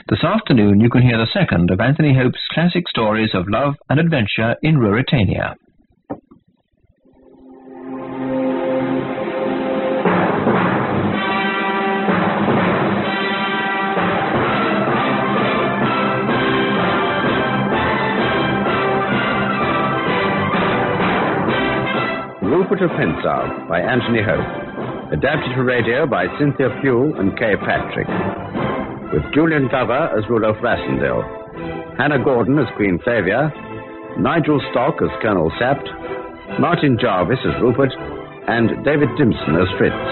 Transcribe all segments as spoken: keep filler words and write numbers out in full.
This afternoon you can hear the second of Anthony Hope's classic stories of love and adventure in Ruritania. Rupert of Hentzau by Anthony Hope. Adapted for radio by Cynthia Pugh and Kay Patrick. With Julian Glover as Rudolph Rassendyll, Hannah Gordon as Queen Flavia, Nigel Stock as Colonel Sapt, Martin Jarvis as Rupert, and David Dimson as Fritz.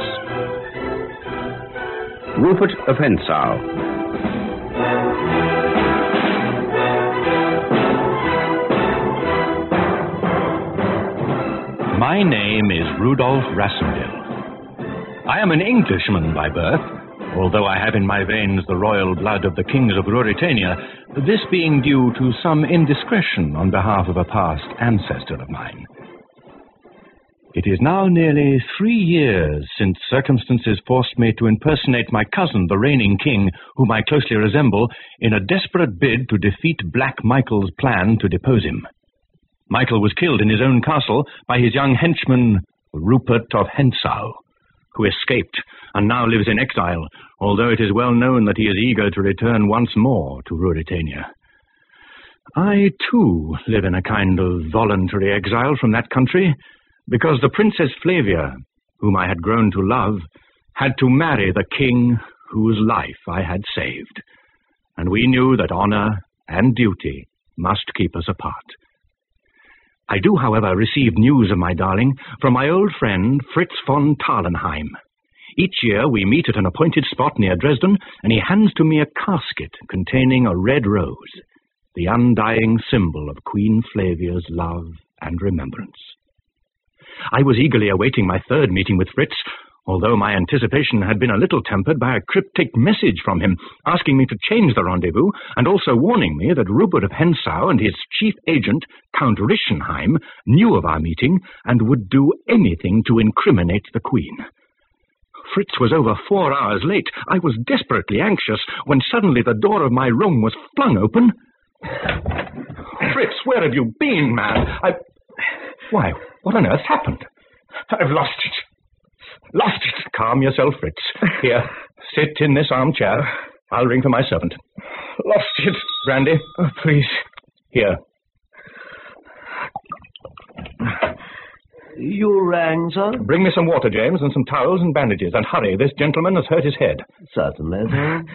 Rupert of Hentzau. My name is Rudolph Rassendyll. I am an Englishman by birth, although I have in my veins the royal blood of the kings of Ruritania, this being due to some indiscretion on behalf of a past ancestor of mine. It is now nearly three years since circumstances forced me to impersonate my cousin, the reigning king, whom I closely resemble, in a desperate bid to defeat Black Michael's plan to depose him. Michael was killed in his own castle by his young henchman, Rupert of Hentzau, who escaped and now lives in exile, although it is well known that he is eager to return once more to Ruritania. I, too, live in a kind of voluntary exile from that country, because the Princess Flavia, whom I had grown to love, had to marry the king whose life I had saved, and we knew that honor and duty must keep us apart. I do, however, receive news of my darling from my old friend Fritz von Tarlenheim. Each year we meet at an appointed spot near Dresden, and he hands to me a casket containing a red rose, the undying symbol of Queen Flavia's love and remembrance. I was eagerly awaiting my third meeting with Fritz, although my anticipation had been a little tempered by a cryptic message from him, asking me to change the rendezvous, and also warning me that Rupert of Hentzau and his chief agent, Count Rischenheim, knew of our meeting and would do anything to incriminate the Queen. Fritz was over four hours late. I was desperately anxious when suddenly the door of my room was flung open. Fritz, where have you been, man? I... Why, what on earth happened? I've lost it. Lost it. Calm yourself, Fritz. Here, sit in this armchair. I'll ring for my servant. Lost it. Brandy? Oh, please. Here. You rang, sir? Bring me some water, James, and some towels and bandages. And hurry, this gentleman has hurt his head. Certainly, sir.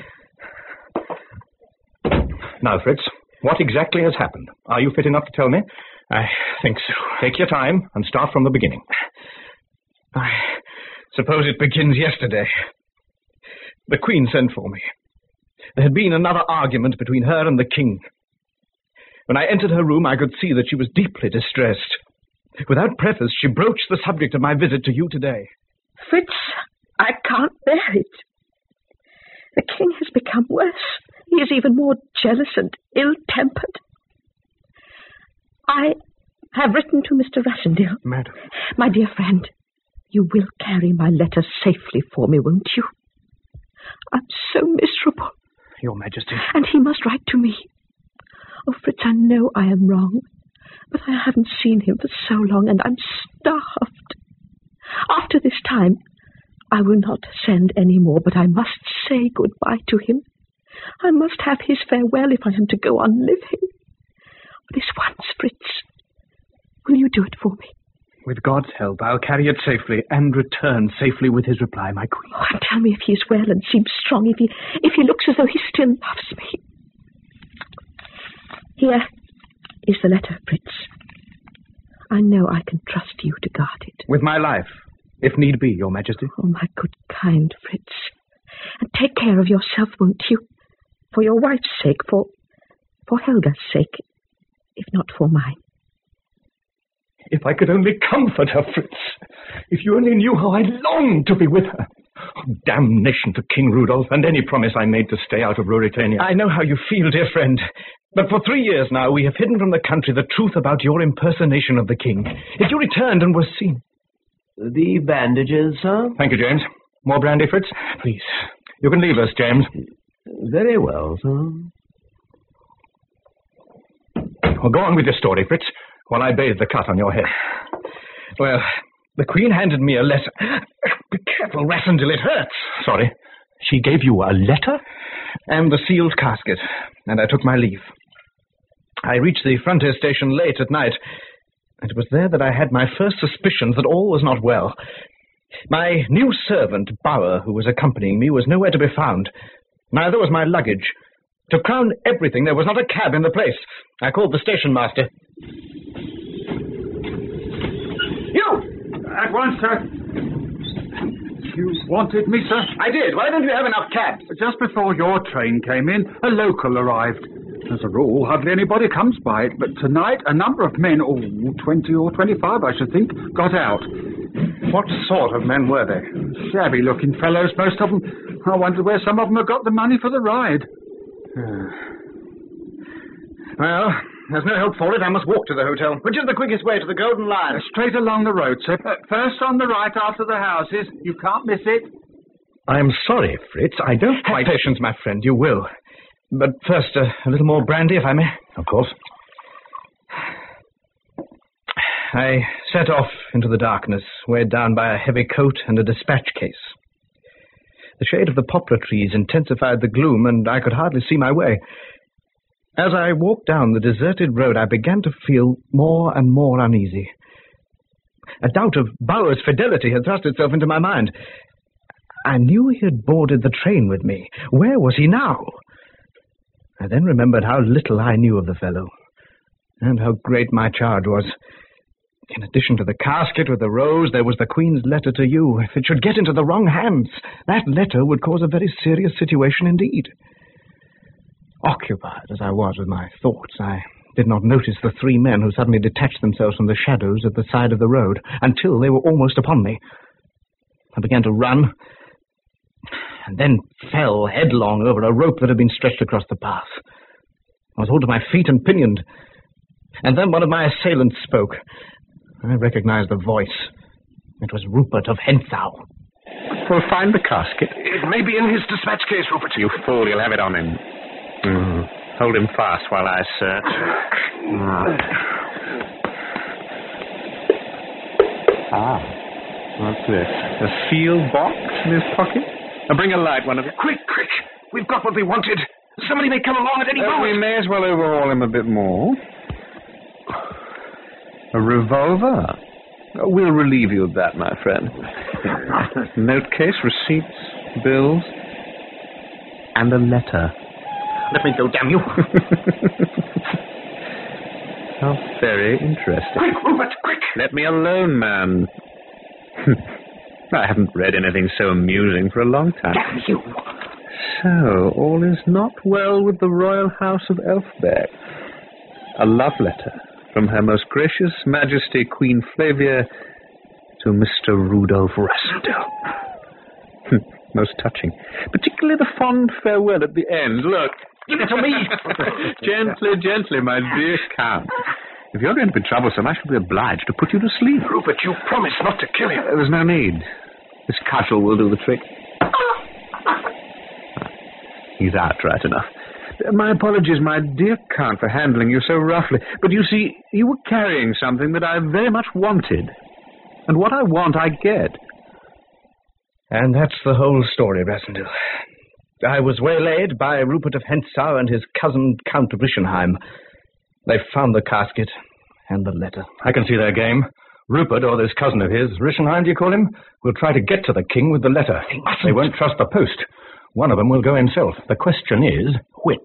Now, Fritz, what exactly has happened? Are you fit enough to tell me? I think so. Take your time and start from the beginning. I suppose it begins yesterday. The Queen sent for me. There had been another argument between her and the King. When I entered her room, I could see that she was deeply distressed. Without preface, she broached the subject of my visit to you today. Fritz, I can't bear it. The King has become worse. He is even more jealous and ill-tempered. I have written to Mister Rassendyll. Madam. My dear friend, you will carry my letter safely for me, won't you? I'm so miserable. Your Majesty. And he must write to me. Oh, Fritz, I know I am wrong, but I haven't seen him for so long, and I'm starved. After this time, I will not send any more, but I must say goodbye to him. I must have his farewell if I am to go on living. This once, Fritz, will you do it for me? With God's help, I'll carry it safely and return safely with his reply, my Queen. Oh, and tell me if he is well and seems strong, if he, if he looks as though he still loves me. Here is the letter, Fritz. I know I can trust you to guard it. With my life, if need be, Your Majesty. Oh, my good, kind Fritz. And take care of yourself, won't you? For your wife's sake, for, for Helga's sake, if not for mine. If I could only comfort her, Fritz. If you only knew how I long to be with her. Oh, damnation to King Rudolph and any promise I made to stay out of Ruritania. I know how you feel, dear friend. But for three years now, we have hidden from the country the truth about your impersonation of the king. If you returned and were seen... The bandages, sir? Thank you, James. More brandy, Fritz? Please. You can leave us, James. Very well, sir. Well, go on with your story, Fritz, while I bathe the cut on your head. Well, the Queen handed me a letter. Be careful, Rassendyll, it hurts. Sorry. She gave you a letter? And the sealed casket, and I took my leave. I reached the frontier station late at night, and it was there that I had my first suspicions that all was not well. My new servant, Bauer, who was accompanying me, was nowhere to be found. Neither was my luggage. To crown everything, there was not a cab in the place. I called the station master. You! At once, sir. You wanted me, sir? I did. Why don't you have enough cabs? Just before your train came in, a local arrived. As a rule, hardly anybody comes by it, but tonight a number of men, oh, twenty or twenty-five, I should think, got out. What sort of men were they? Shabby-looking fellows, most of them. I wondered where some of them had got the money for the ride. Well, there's no help for it. I must walk to the hotel. Which is the quickest way to the Golden Lion? Uh, straight along the road, sir. Uh, first on the right after the houses. You can't miss it. I'm sorry, Fritz. I don't quite... Have patience, my friend. You will. But first, uh, a little more brandy, if I may. Of course. I set off into the darkness, weighed down by a heavy coat and a dispatch case. The shade of the poplar trees intensified the gloom, and I could hardly see my way. As I walked down the deserted road, I began to feel more and more uneasy. A doubt of Bauer's fidelity had thrust itself into my mind. I knew he had boarded the train with me. Where was he now? I then remembered how little I knew of the fellow, and how great my charge was. In addition to the casket with the rose, there was the Queen's letter to you. If it should get into the wrong hands, that letter would cause a very serious situation indeed. Occupied as I was with my thoughts, I did not notice the three men who suddenly detached themselves from the shadows at the side of the road until they were almost upon me. I began to run, and then fell headlong over a rope that had been stretched across the path. I was hauled to my feet and pinioned, and then one of my assailants spoke. I recognized the voice. It was Rupert of Hentzau. We'll find the casket. It may be in his dispatch case, Rupert. You fool, you'll have it on him. Mm. Hold him fast while I search. Mm. Ah, what's this? A sealed box in his pocket? Now bring a light, one of you. Quick, quick! We've got what we wanted. Somebody may come along at any Uh, moment. we may as well overhaul him a bit more. A revolver? Oh, we'll relieve you of that, my friend. Note case, receipts, bills, and a letter. Let me go, damn you. How very interesting. Quick, Rupert, quick! Let me alone, man. I haven't read anything so amusing for a long time. Damn you! So, all is not well with the royal house of Elfberg. A love letter from Her Most Gracious Majesty Queen Flavia to Mister Rudolf Rassendyll. Most touching. Particularly the fond farewell at the end. Look. Give it to me! Gently, gently, my dear Count. If you're going to be troublesome, I shall be obliged to put you to sleep. Rupert, you promised not to kill him. Uh, there's no need. This cudgel will do the trick. He's out right enough. My apologies, my dear Count, for handling you so roughly. But you see, you were carrying something that I very much wanted. And what I want, I get. And that's the whole story, Rassendyll. I was waylaid by Rupert of Hentzau and his cousin, Count Rischenheim. They found the casket and the letter. I can see their game. Rupert, or this cousin of his, Rischenheim, do you call him, will try to get to the king with the letter. They mustn't. They won't trust the post. One of them will go himself. The question is, which?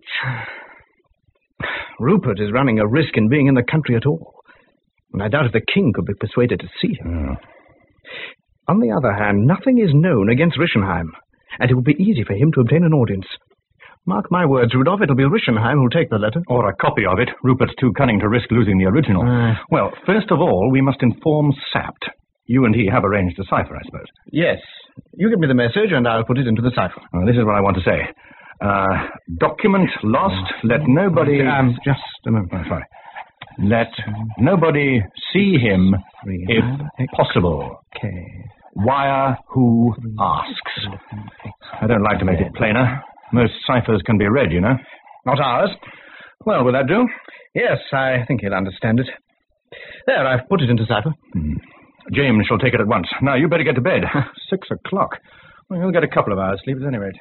Rupert is running a risk in being in the country at all, and I doubt if the king could be persuaded to see him. Oh. On the other hand, nothing is known against Rischenheim, and it will be easy for him to obtain an audience. Mark my words, Rudolph, it'll be Rischenheim who'll take the letter. Or a copy of it. Rupert's too cunning to risk losing the original. Uh, well, first of all, we must inform Sapt. You and he have arranged a cipher, I suppose. Yes. You give me the message, and I'll put it into the cipher. Well, this is what I want to say. Uh, document lost. Oh. Let nobody... Um, just a moment. Oh, sorry. Let nobody see him, if possible. Okay. Wire who asks. I don't like to make it plainer. Most ciphers can be read, you know. Not ours. Well, will that do? Yes, I think he'll understand it. There, I've put it into cipher. Hmm. James shall take it at once. Now, you better get to bed. Six o'clock. Well, you'll get a couple of hours sleep at any rate.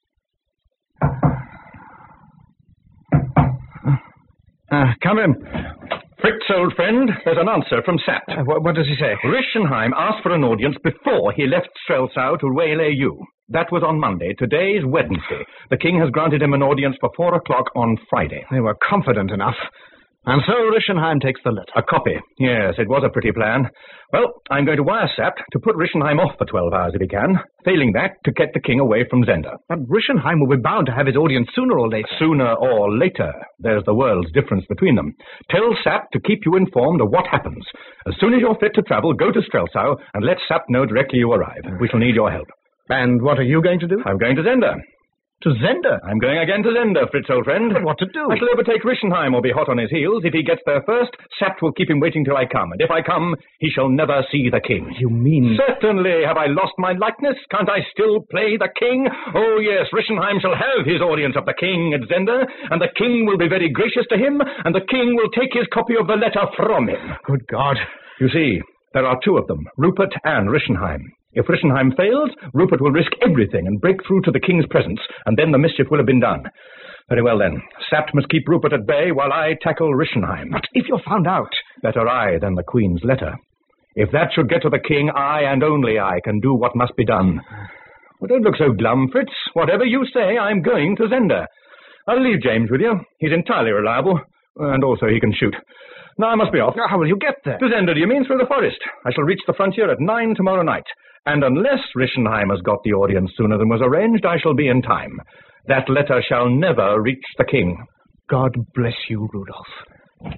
Uh, come in. Fritz, old friend, there's an answer from Sapt. Uh, what, what does he say? Rischenheim asked for an audience before he left Strelsau to waylay you. That was on Monday. Today is Wednesday. The king has granted him an audience for four o'clock on Friday. They were confident enough. And so Rischenheim takes the letter. A copy. Yes, it was a pretty plan. Well, I'm going to wire Sapt to put Rischenheim off for twelve hours if he can. Failing that, to get the king away from Zenda. But Rischenheim will be bound to have his audience sooner or later. Sooner or later. There's the world's difference between them. Tell Sapt to keep you informed of what happens. As soon as you're fit to travel, go to Strelsau and let Sapt know directly you arrive. We shall need your help. And what are you going to do? I'm going to Zenda. To Zenda? I'm going again to Zenda, Fritz, old friend. But what to do? I shall overtake Rischenheim or be hot on his heels. If he gets there first, Sapt will keep him waiting till I come. And if I come, he shall never see the king. You mean... Certainly. Have I lost my likeness? Can't I still play the king? Oh, yes, Rischenheim shall have his audience of the king at Zenda, and the king will be very gracious to him, and the king will take his copy of the letter from him. Good God. You see, there are two of them, Rupert and Rischenheim. If Rischenheim fails, Rupert will risk everything and break through to the king's presence, and then the mischief will have been done. Very well, then. Sapt must keep Rupert at bay while I tackle Rischenheim. But if you're found out... Better I than the queen's letter. If that should get to the king, I and only I can do what must be done. Well, don't look so glum, Fritz. Whatever you say, I'm going to Zenda. I'll leave James with you. He's entirely reliable, and also he can shoot. Now I must be off. How will you get there? To Zenda, do you mean through the forest? I shall reach the frontier at nine tomorrow night. And unless Rischenheim has got the audience sooner than was arranged, I shall be in time. That letter shall never reach the king. God bless you, Rudolph.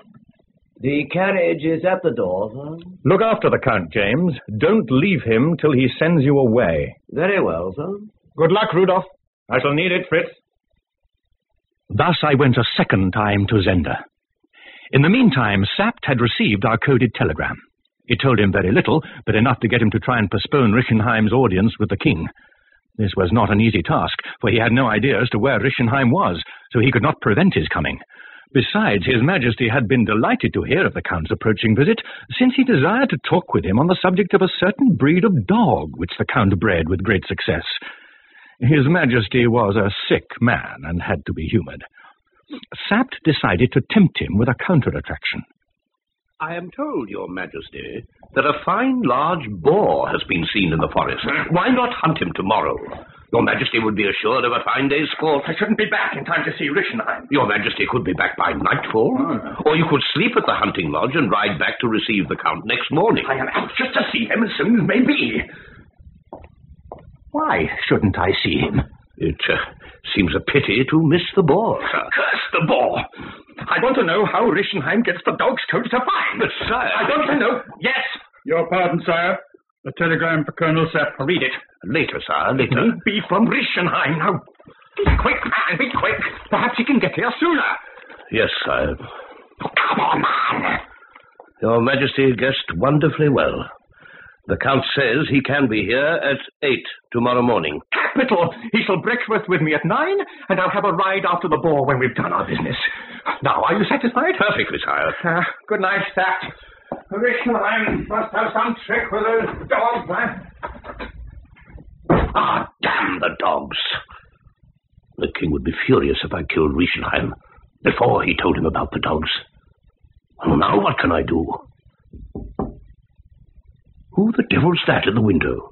The carriage is at the door, sir. Look after the Count, James. Don't leave him till he sends you away. Very well, sir. Good luck, Rudolph. I shall need it, Fritz. Thus I went a second time to Zenda. In the meantime, Sapt had received our coded telegram. It told him very little, but enough to get him to try and postpone Rischenheim's audience with the king. This was not an easy task, for he had no idea as to where Rischenheim was, so he could not prevent his coming. Besides, His Majesty had been delighted to hear of the Count's approaching visit, since he desired to talk with him on the subject of a certain breed of dog which the Count bred with great success. His Majesty was a sick man and had to be humoured. Sapt decided to tempt him with a counter-attraction. I am told, Your Majesty, that a fine large boar has been seen in the forest. Why not hunt him tomorrow? Your Majesty would be assured of a fine day's sport. I shouldn't be back in time to see Rischenheim. Your Majesty could be back by nightfall. Oh. Or you could sleep at the hunting lodge and ride back to receive the Count next morning. I am anxious to see him as soon as may be. Why shouldn't I see him? It uh, seems a pity to miss the boar, sir. Curse the boar! I want to know how Rischenheim gets the dog's coat to find. But, sire... I want to know... Yes! Your pardon, sire. A telegram for Colonel Sapt. Read it. Later, sire, later. It may be from Rischenheim. Now, be quick, man, be quick. Perhaps he can get here sooner. Yes, sire. Oh, come on, man. Your Majesty guessed wonderfully well. The Count says he can be here at eight tomorrow morning. Capital! He shall breakfast with me at nine, and I'll have a ride after the boar when we've done our business. Now, are you satisfied? Perfectly, sire. Uh, good night, Sapt. Rischenheim must have some trick with those dogs, man. Ah, damn the dogs. The king would be furious if I killed Rischenheim before he told him about the dogs. Well, now what can I do? Who the devil's that in the window?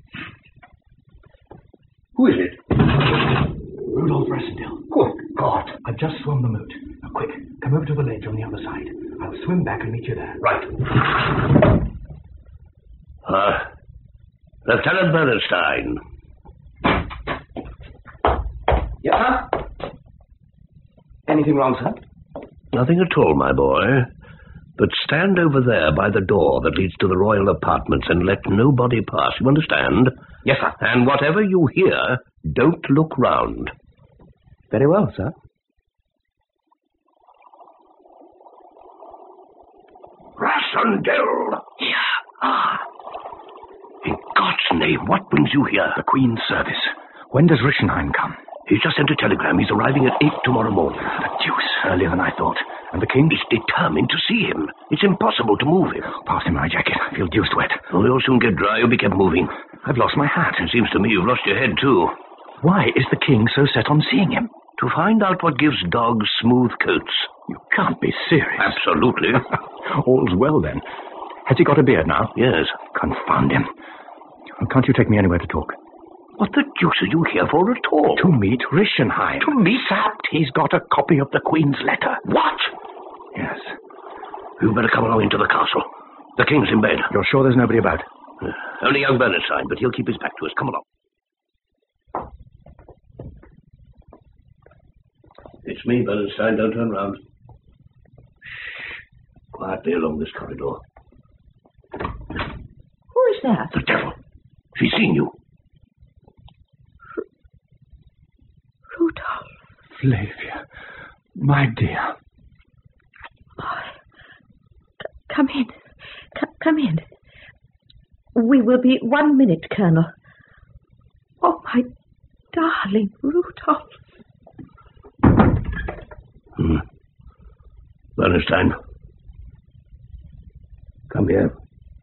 Who is it? Rudolph Rassendil. Good God. I've just swum the moat. Now, quick, come over to the ledge on the other side. I'll swim back and meet you there. Right. Uh, Lieutenant Bernstein. Yes, sir? Anything wrong, sir? Nothing at all, my boy. But stand over there by the door that leads to the royal apartments and let nobody pass. You understand? Yes, sir. And whatever you hear, don't look round. Very well, sir. Rassendil! Here. Ah. In God's name, what brings you here? The Queen's service. When does Rischenheim come? He's just sent a telegram. He's arriving at eight tomorrow morning. The deuce, earlier than I thought. And the king? He's determined to see him. It's impossible to move him. Pass him my jacket. I feel deuced wet. Oh, you'll soon get dry. You'll be kept moving. I've lost my hat. It seems to me you've lost your head, too. Why is the king so set on seeing him? To find out what gives dogs smooth coats. You can't be serious. Absolutely. All's well, then. Has he got a beard now? Yes. Confound him. Can't you take me anywhere to talk? What the deuce are you here for at all? To meet Rischenheim. To meet? Sapped, he's got a copy of the Queen's letter. What? Yes. You'd better come along into the castle. The king's in bed. You're sure there's nobody about? Uh, only young Bernstein, but he'll keep his back to us. Come along. It's me, Bernstein. Don't turn round. Shh. Quietly along this corridor. Who is that? The devil. She's seen you. Rudolph. Flavia. My dear. Oh, c- come in. C- come in. We will be one minute, Colonel. Oh, my darling Rudolph. Hmm. Bernstein. Come here.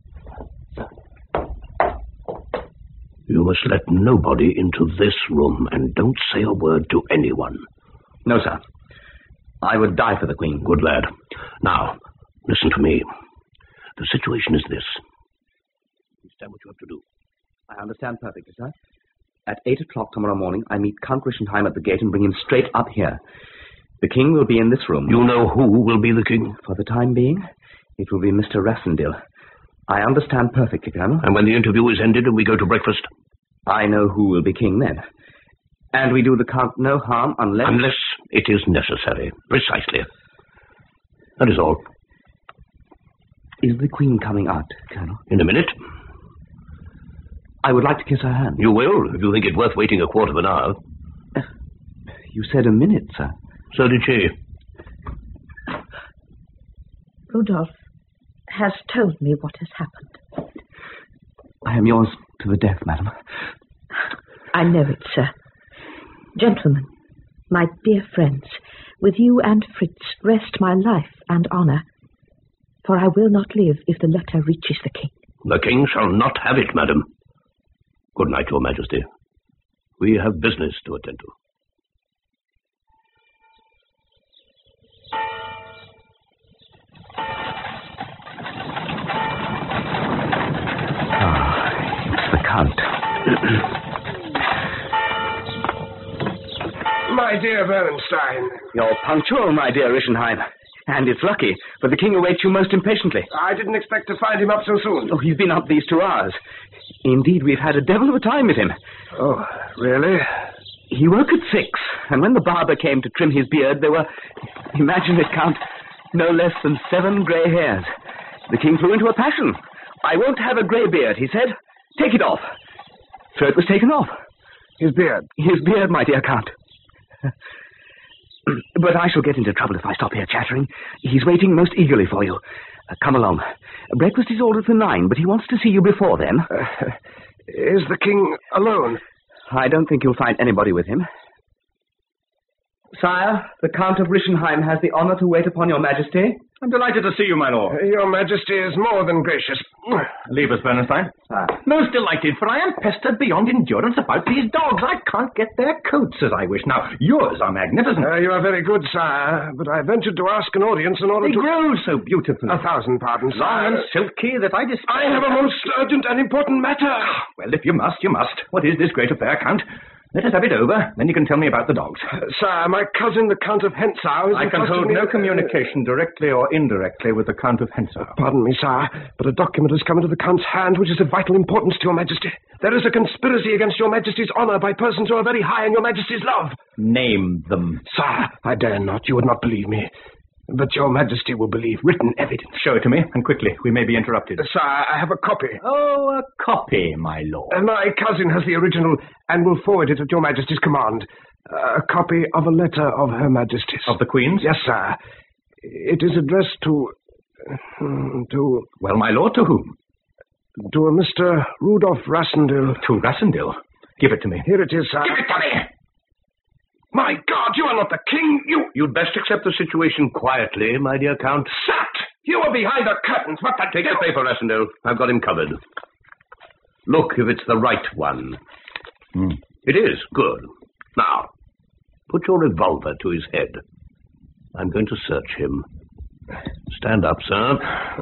You must let nobody into this room, and don't say a word to anyone. No, sir. I would die for the Queen. Good lad. Now, listen to me. The situation is this. Understand what you have to do. I understand perfectly, sir. At eight o'clock tomorrow morning, I meet Count Rischenheim at the gate and bring him straight up here. The King will be in this room. You know who will be the King? For the time being, it will be Mister Rassendyll. I understand perfectly, Colonel. And when the interview is ended and we go to breakfast? I know who will be king then. And we do the Count no harm unless... Unless it is necessary. Precisely. That is all. Is the Queen coming out, Colonel? In a minute. I would like to kiss her hand. You will, if you think it worth waiting a quarter of an hour. Uh, you said a minute, sir. So did she. Rudolph has told me what has happened. I am yours to the death, madam. I know it, sir. Gentlemen, my dear friends, with you and Fritz rest my life and honour, for I will not live if the letter reaches the King. The King shall not have it, madam. Good night, Your Majesty. We have business to attend to. Ah, it's the Count. My dear Bernstein. You're punctual, my dear Rischenheim. And it's lucky, for the King awaits you most impatiently. I didn't expect to find him up so soon. Oh, he's been up these two hours. Indeed, we've had a devil of a time with him. Oh, really? He woke at six, and when the barber came to trim his beard, there were, imagine it, Count, no less than seven grey hairs. The King flew into a passion. I won't have a grey beard, he said. Take it off. So it was taken off. His beard? His beard, my dear Count. But I shall get into trouble if I stop here chattering. He's waiting most eagerly for you. Uh, come along. Breakfast is ordered for nine, but he wants to see you before then. Uh, is the King alone? I don't think you'll find anybody with him. Sire, the Count of Rischenheim has the honor to wait upon your Majesty. I'm delighted to see you, my lord. Uh, your Majesty is more than gracious. Leave us, Bernstein. Ah. Most delighted, for I am pestered beyond endurance about these dogs. I can't get their coats as I wish. Now, yours are magnificent. Uh, you are very good, sire, but I ventured to ask an audience in order they to... They grow so beautifully. A thousand pardons, Long sire. and silky that I despise... I have a most urgent and important matter. Well, if you must, you must. What is this great affair, Count? Let us have it over, then you can tell me about the dogs. Uh, sire, my cousin, the Count of Hentzau... I can hold me... no communication, directly or indirectly, with the Count of Hentzau. Pardon me, sire, but a document has come into the Count's hand which is of vital importance to your Majesty. There is a conspiracy against your Majesty's honour by persons who are very high in your Majesty's love. Name them. Sire, I dare not. You would not believe me. But your Majesty will believe written evidence. Show it to me, and quickly. We may be interrupted. Uh, sire, I have a copy. Oh, a copy, my lord. Uh, my cousin has the original and will forward it at your Majesty's command. Uh, a copy of a letter of Her Majesty's. Of the Queen's? Yes, sir. It is addressed to... Uh, to... Well, my lord, to whom? To a Mister Rudolph Rassendyll. To Rassendyll? Give it to me. Here it is, sir. Give it to me! My God, you are not the king. You... You'd best accept the situation quietly, my dear Count. Sat! You were behind the curtains. What the... Take the paper, Rassendyll. I've got him covered. Look if it's the right one. Hmm. It is. Good. Now, put your revolver to his head. I'm going to search him. Stand up, sir.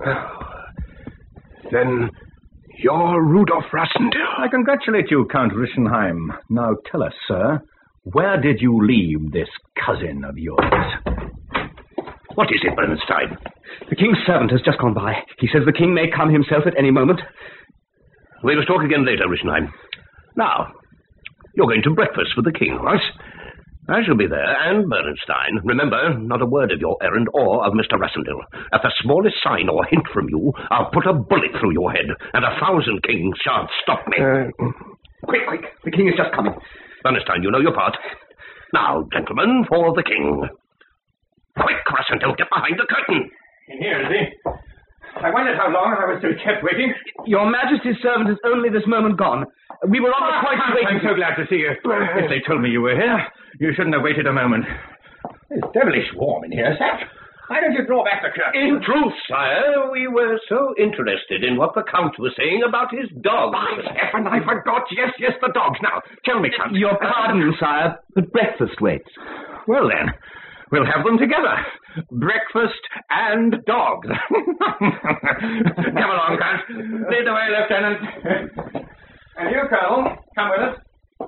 Then you're Rudolf Rassendyll. I congratulate you, Count Rischenheim. Now tell us, sir, where did you leave this cousin of yours? What is it, Bernstein? The king's servant has just gone by. He says the king may come himself at any moment. We must talk again later, Rischenheim. Now, you're going to breakfast with the king, right? I shall be there, and Bernstein. Remember, not a word of your errand or of Mister Rassendyll. At the smallest sign or hint from you, I'll put a bullet through your head, and a thousand kings shan't stop me. Uh, quick, quick, the king is just coming. Bernstein, you know your part. Now, gentlemen, for the king. Quick, Rassendyll, get behind the curtain. In here, is he? I wondered how long I was to be kept waiting. Your Majesty's servant is only this moment gone. We were on the point of waiting. I'm so glad to see you. If they told me you were here, you shouldn't have waited a moment. It's devilish warm in here, Sat. Why don't you draw back the curtain? In truth, sire, we were so interested in what the Count was saying about his dogs. By heaven, I forgot. Yes, yes, the dogs. Now, tell me, Count. Your pardon, sire, but breakfast waits. Well, then, we'll have them together. Breakfast and dogs. Come along, Count. Lead the way, Lieutenant. And you, Colonel, come with us.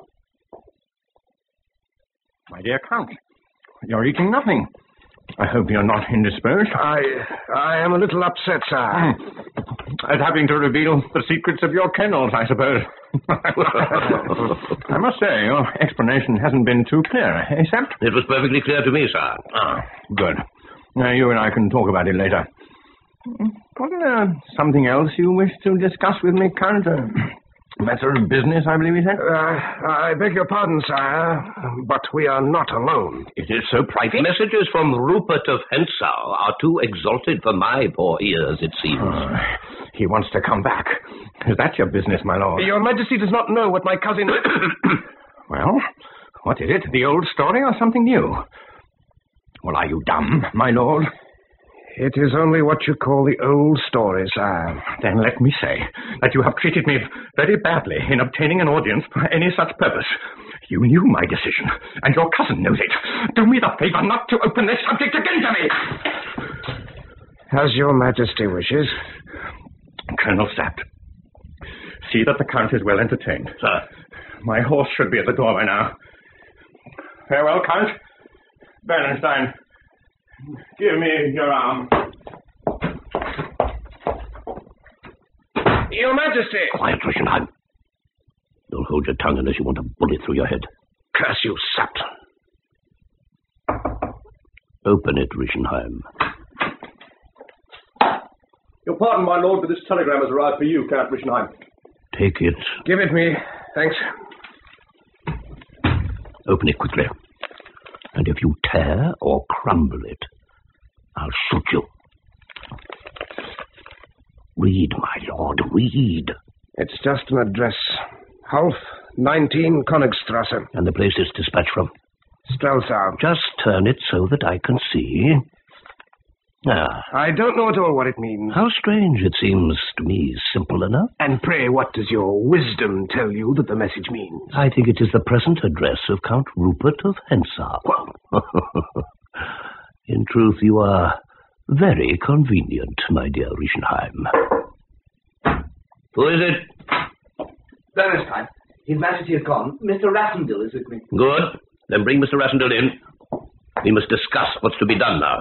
My dear Count, you're eating nothing. I hope you're not indisposed. I I am a little upset, sir. Mm. At having to reveal the secrets of your kennels, I suppose. I must say, your explanation hasn't been too clear, except... It was perfectly clear to me, sir. Ah, good. Now, you and I can talk about it later. Wasn't there something else you wish to discuss with me, Count? A matter of business, I believe you said? Uh, I beg your pardon, sire, but we are not alone. It is so private. Messages from Rupert of Hentzau are too exalted for my poor ears, it seems. Uh, he wants to come back. Is that your business, my lord? Your Majesty does not know what my cousin... Well, what is it? The old story or something new? Well, are you dumb, my lord? It is only what you call the old story, sire. Then let me say that you have treated me very badly in obtaining an audience for any such purpose. You knew my decision, and your cousin knows it. Do me the favor not to open this subject again to me. As your Majesty wishes. Colonel Sapt, see that the Count is well entertained. Sir. My horse should be at the door by now. Farewell, Count. Bernstein, give me your arm. Your Majesty! Quiet, Rischenheim. Don't hold your tongue unless you want a bullet through your head. Curse you, Sapt. Open it, Rischenheim. Your pardon, my lord, but this telegram has arrived for you, Count Rischenheim. Take it. Give it me. Thanks. Open it quickly. And if you tear or crumble it, I'll shoot you. Read, my lord, read. It's just an address. Half, nineteen Königstrasse. And the place it's dispatched from? Strelsau. Just turn it so that I can see. Ah. I don't know at all what it means. How strange. It seems to me simple enough. And pray, what does your wisdom tell you that the message means? I think it is the present address of Count Rupert of Hentzau. In truth, you are very convenient, my dear Rischenheim. Who is it? Bernstein. His Majesty is gone. Mister Rassendyll is with me. Good. Then bring Mister Rassendyll in. We must discuss what's to be done now.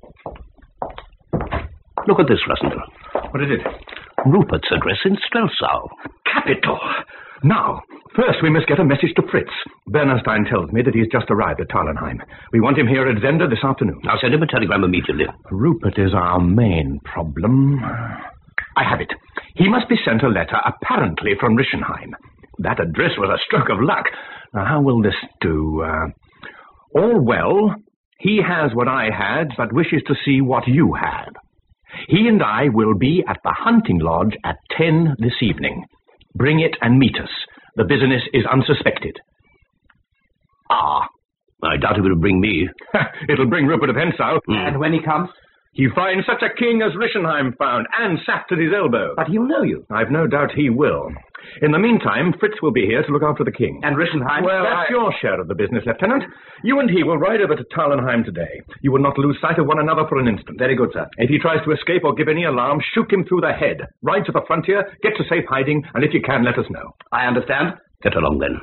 Look at this, Rassendyll. What is it? Rupert's address in Strelsau. Capital! Now, first we must get a message to Fritz. Bernstein tells me that he's just arrived at Tarlenheim. We want him here at Zenda this afternoon. I'll send him a telegram immediately. Rupert is our main problem. I have it. He must be sent a letter, apparently from Rischenheim. That address was a stroke of luck. Now, how will this do? Uh, all well, he has what I had, but wishes to see what you had. He and I will be at the hunting lodge at ten this evening. Bring it and meet us. The business is unsuspected. Ah, I I doubt if it'll bring me. It'll bring Rupert of Hentzau. Mm. And when he comes? He finds such a king as Rischenheim found, and sapped at his elbow. But he'll know you. I've no doubt he will. In the meantime, Fritz will be here to look after the king. And Rischenheim? Well, that's I... your share of the business, Lieutenant. You and he will ride over to Tarlenheim today. You will not lose sight of one another for an instant. Very good, sir. If he tries to escape or give any alarm, shoot him through the head. Ride to the frontier, get to safe hiding, and if you can, let us know. I understand. Get along, then.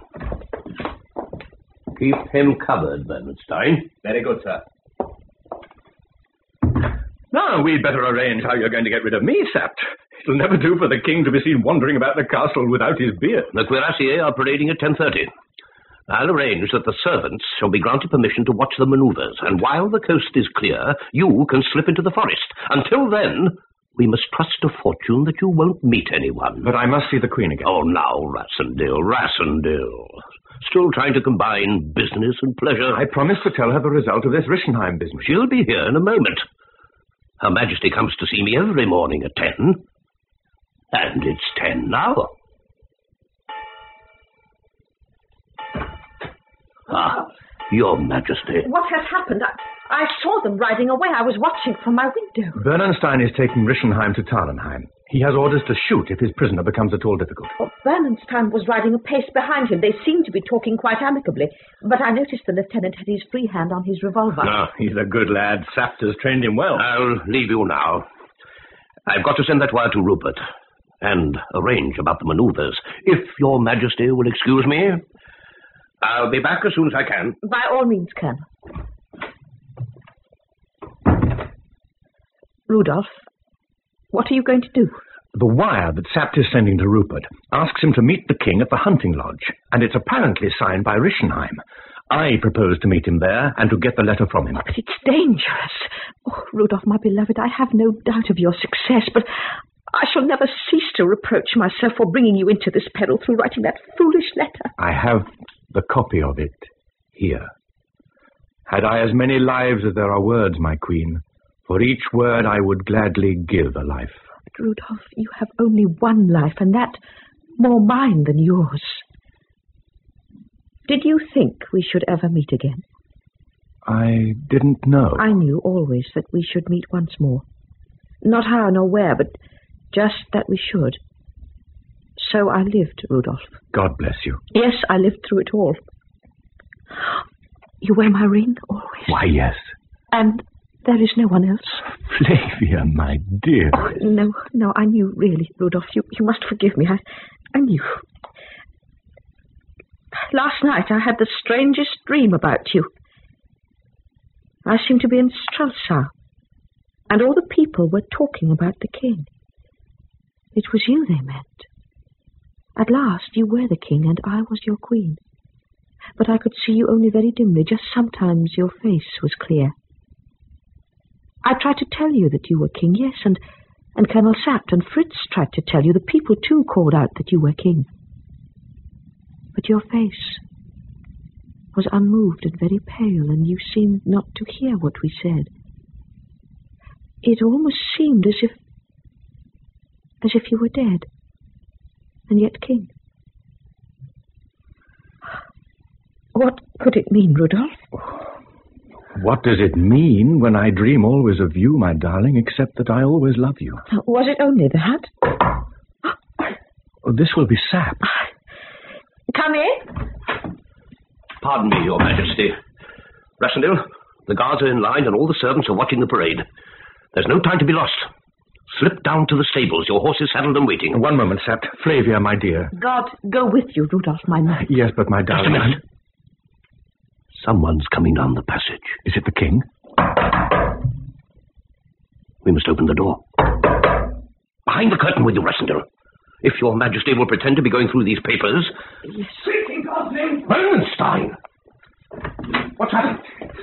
Keep him covered, Bernstein. Very good, sir. Now, we'd better arrange how you're going to get rid of me, Sapt. It'll never do for the king to be seen wandering about the castle without his beard. The cuirassiers are parading at ten thirty. I'll arrange that the servants shall be granted permission to watch the manoeuvres, and while the coast is clear, you can slip into the forest. Until then, we must trust to fortune that you won't meet anyone. But I must see the Queen again. Oh, now, Rassendil, Rassendil. Still trying to combine business and pleasure. I promised to tell her the result of this Rischenheim business. She'll be here in a moment. Her Majesty comes to see me every morning at ten. And it's ten now. Ah, Your Majesty. What has happened? I, I saw them riding away. I was watching from my window. Bernstein is taking Rischenheim to Tarlenheim. He has orders to shoot if his prisoner becomes at all difficult. Oh, Bernstein was riding a pace behind him. They seemed to be talking quite amicably, but I noticed the lieutenant had his free hand on his revolver. Ah, he's a good lad. Saft has trained him well. I'll leave you now. I've got to send that wire to Rupert and arrange about the manoeuvres. If Your Majesty will excuse me, I'll be back as soon as I can. By all means, Colonel. Rudolph, what are you going to do? The wire that Sapt is sending to Rupert asks him to meet the king at the hunting lodge, and it's apparently signed by Rischenheim. I propose to meet him there and to get the letter from him. But it's dangerous. Oh, Rudolph, my beloved, I have no doubt of your success, but I shall never cease to reproach myself for bringing you into this peril through writing that foolish letter. I have the copy of it here. Had I as many lives as there are words, my queen, for each word I would gladly give a life. But Rudolph, you have only one life, and that more mine than yours. Did you think we should ever meet again? I didn't know. I knew always that we should meet once more. Not how nor where, but just that we should. So I lived, Rudolph. God bless you. Yes, I lived through it all. You wear my ring always? Why, yes. And there is no one else? Flavia, my dear. Oh, no, no, I knew, really, Rudolph. You, you must forgive me. I, I knew. Last night I had the strangest dream about you. I seemed to be in Strelsau, and all the people were talking about the king. It was you they meant. At last you were the king, and I was your queen. But I could see you only very dimly. Just sometimes your face was clear. I tried to tell you that you were king, yes, and, and Colonel Sapt and Fritz tried to tell you. The people, too, called out that you were king. But your face was unmoved and very pale, and you seemed not to hear what we said. It almost seemed as if, as if you were dead, and yet king. What could it mean, Rudolph? What does it mean when I dream always of you, my darling, except that I always love you? Was it only that? Oh, this will be Sapt. Come in. Pardon me, Your Majesty. Rassendil, the guards are in line and all the servants are watching the parade. There's no time to be lost. Slip down to the stables. Your horse is saddled and waiting. One moment, Sapt. Flavia, my dear. God go with you, Rudolph, my man. Yes, but my darling... Just a minute. Someone's coming down the passage. Is it the king? We must open the door. Behind the curtain with you, Rassendil. If Your Majesty will pretend to be going through these papers... Yes. Speaking God's name! Bernstein! What's happened?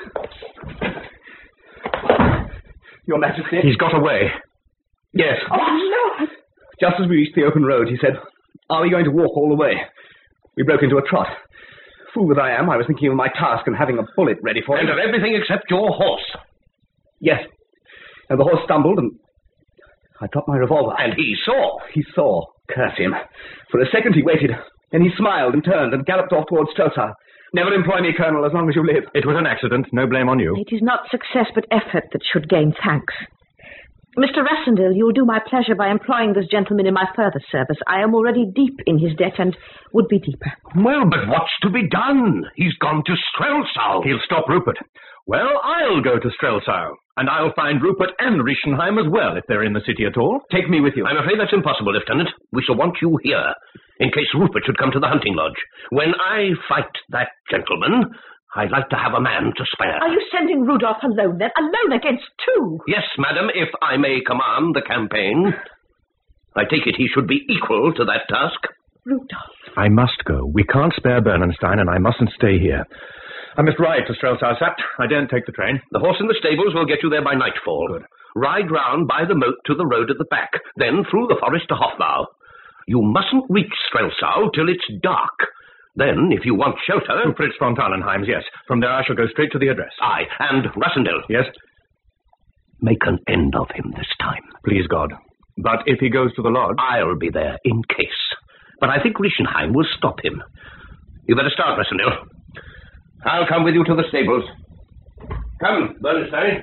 Your Majesty? He's got away. Yes. Oh, no! Just as we reached the open road, he said, "Are we going to walk all the way?" We broke into a trot. Fool that I am, I was thinking of my task and having a bullet ready for him. And of everything except your horse. Yes. And the horse stumbled, and I dropped my revolver. And he saw. He saw. Curse him. For a second he waited. Then he smiled and turned and galloped off towards Strelsau. Never employ me, Colonel, as long as you live. It was an accident. No blame on you. It is not success but effort that should gain thanks. Mister Rassendil, you'll do my pleasure by employing this gentleman in my further service. I am already deep in his debt and would be deeper. Well, but what's to be done? He's gone to Strelsau. He'll stop Rupert. Well, I'll go to Strelsau, and I'll find Rupert and Rischenheim as well, if they're in the city at all. Take me with you. I'm afraid that's impossible, Lieutenant. We shall want you here, in case Rupert should come to the hunting lodge. When I fight that gentleman, I'd like to have a man to spare. Are you sending Rudolph alone, then? Alone against two? Yes, madam, if I may command the campaign. I take it he should be equal to that task. Rudolph. I must go. We can't spare Bernenstein, and I mustn't stay here. I must ride to Strelsau, Sapt. I daren't take the train. The horse in the stables will get you there by nightfall. Good. Ride round by the moat to the road at the back, then through the forest to Hofbau. You mustn't reach Strelsau till it's dark. Then, if you want shelter... To Fritz von Tarlenheim's, yes. From there I shall go straight to the address. Aye, and Rassendil. Yes? Make an end of him this time. Please, God. But if he goes to the lodge... I'll be there, in case. But I think Rischenheim will stop him. You better start, Rassendil. I'll come with you to the stables. Come, Bernstein.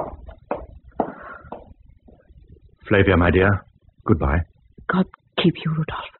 Flavia, my dear, goodbye. God keep you, Rudolph.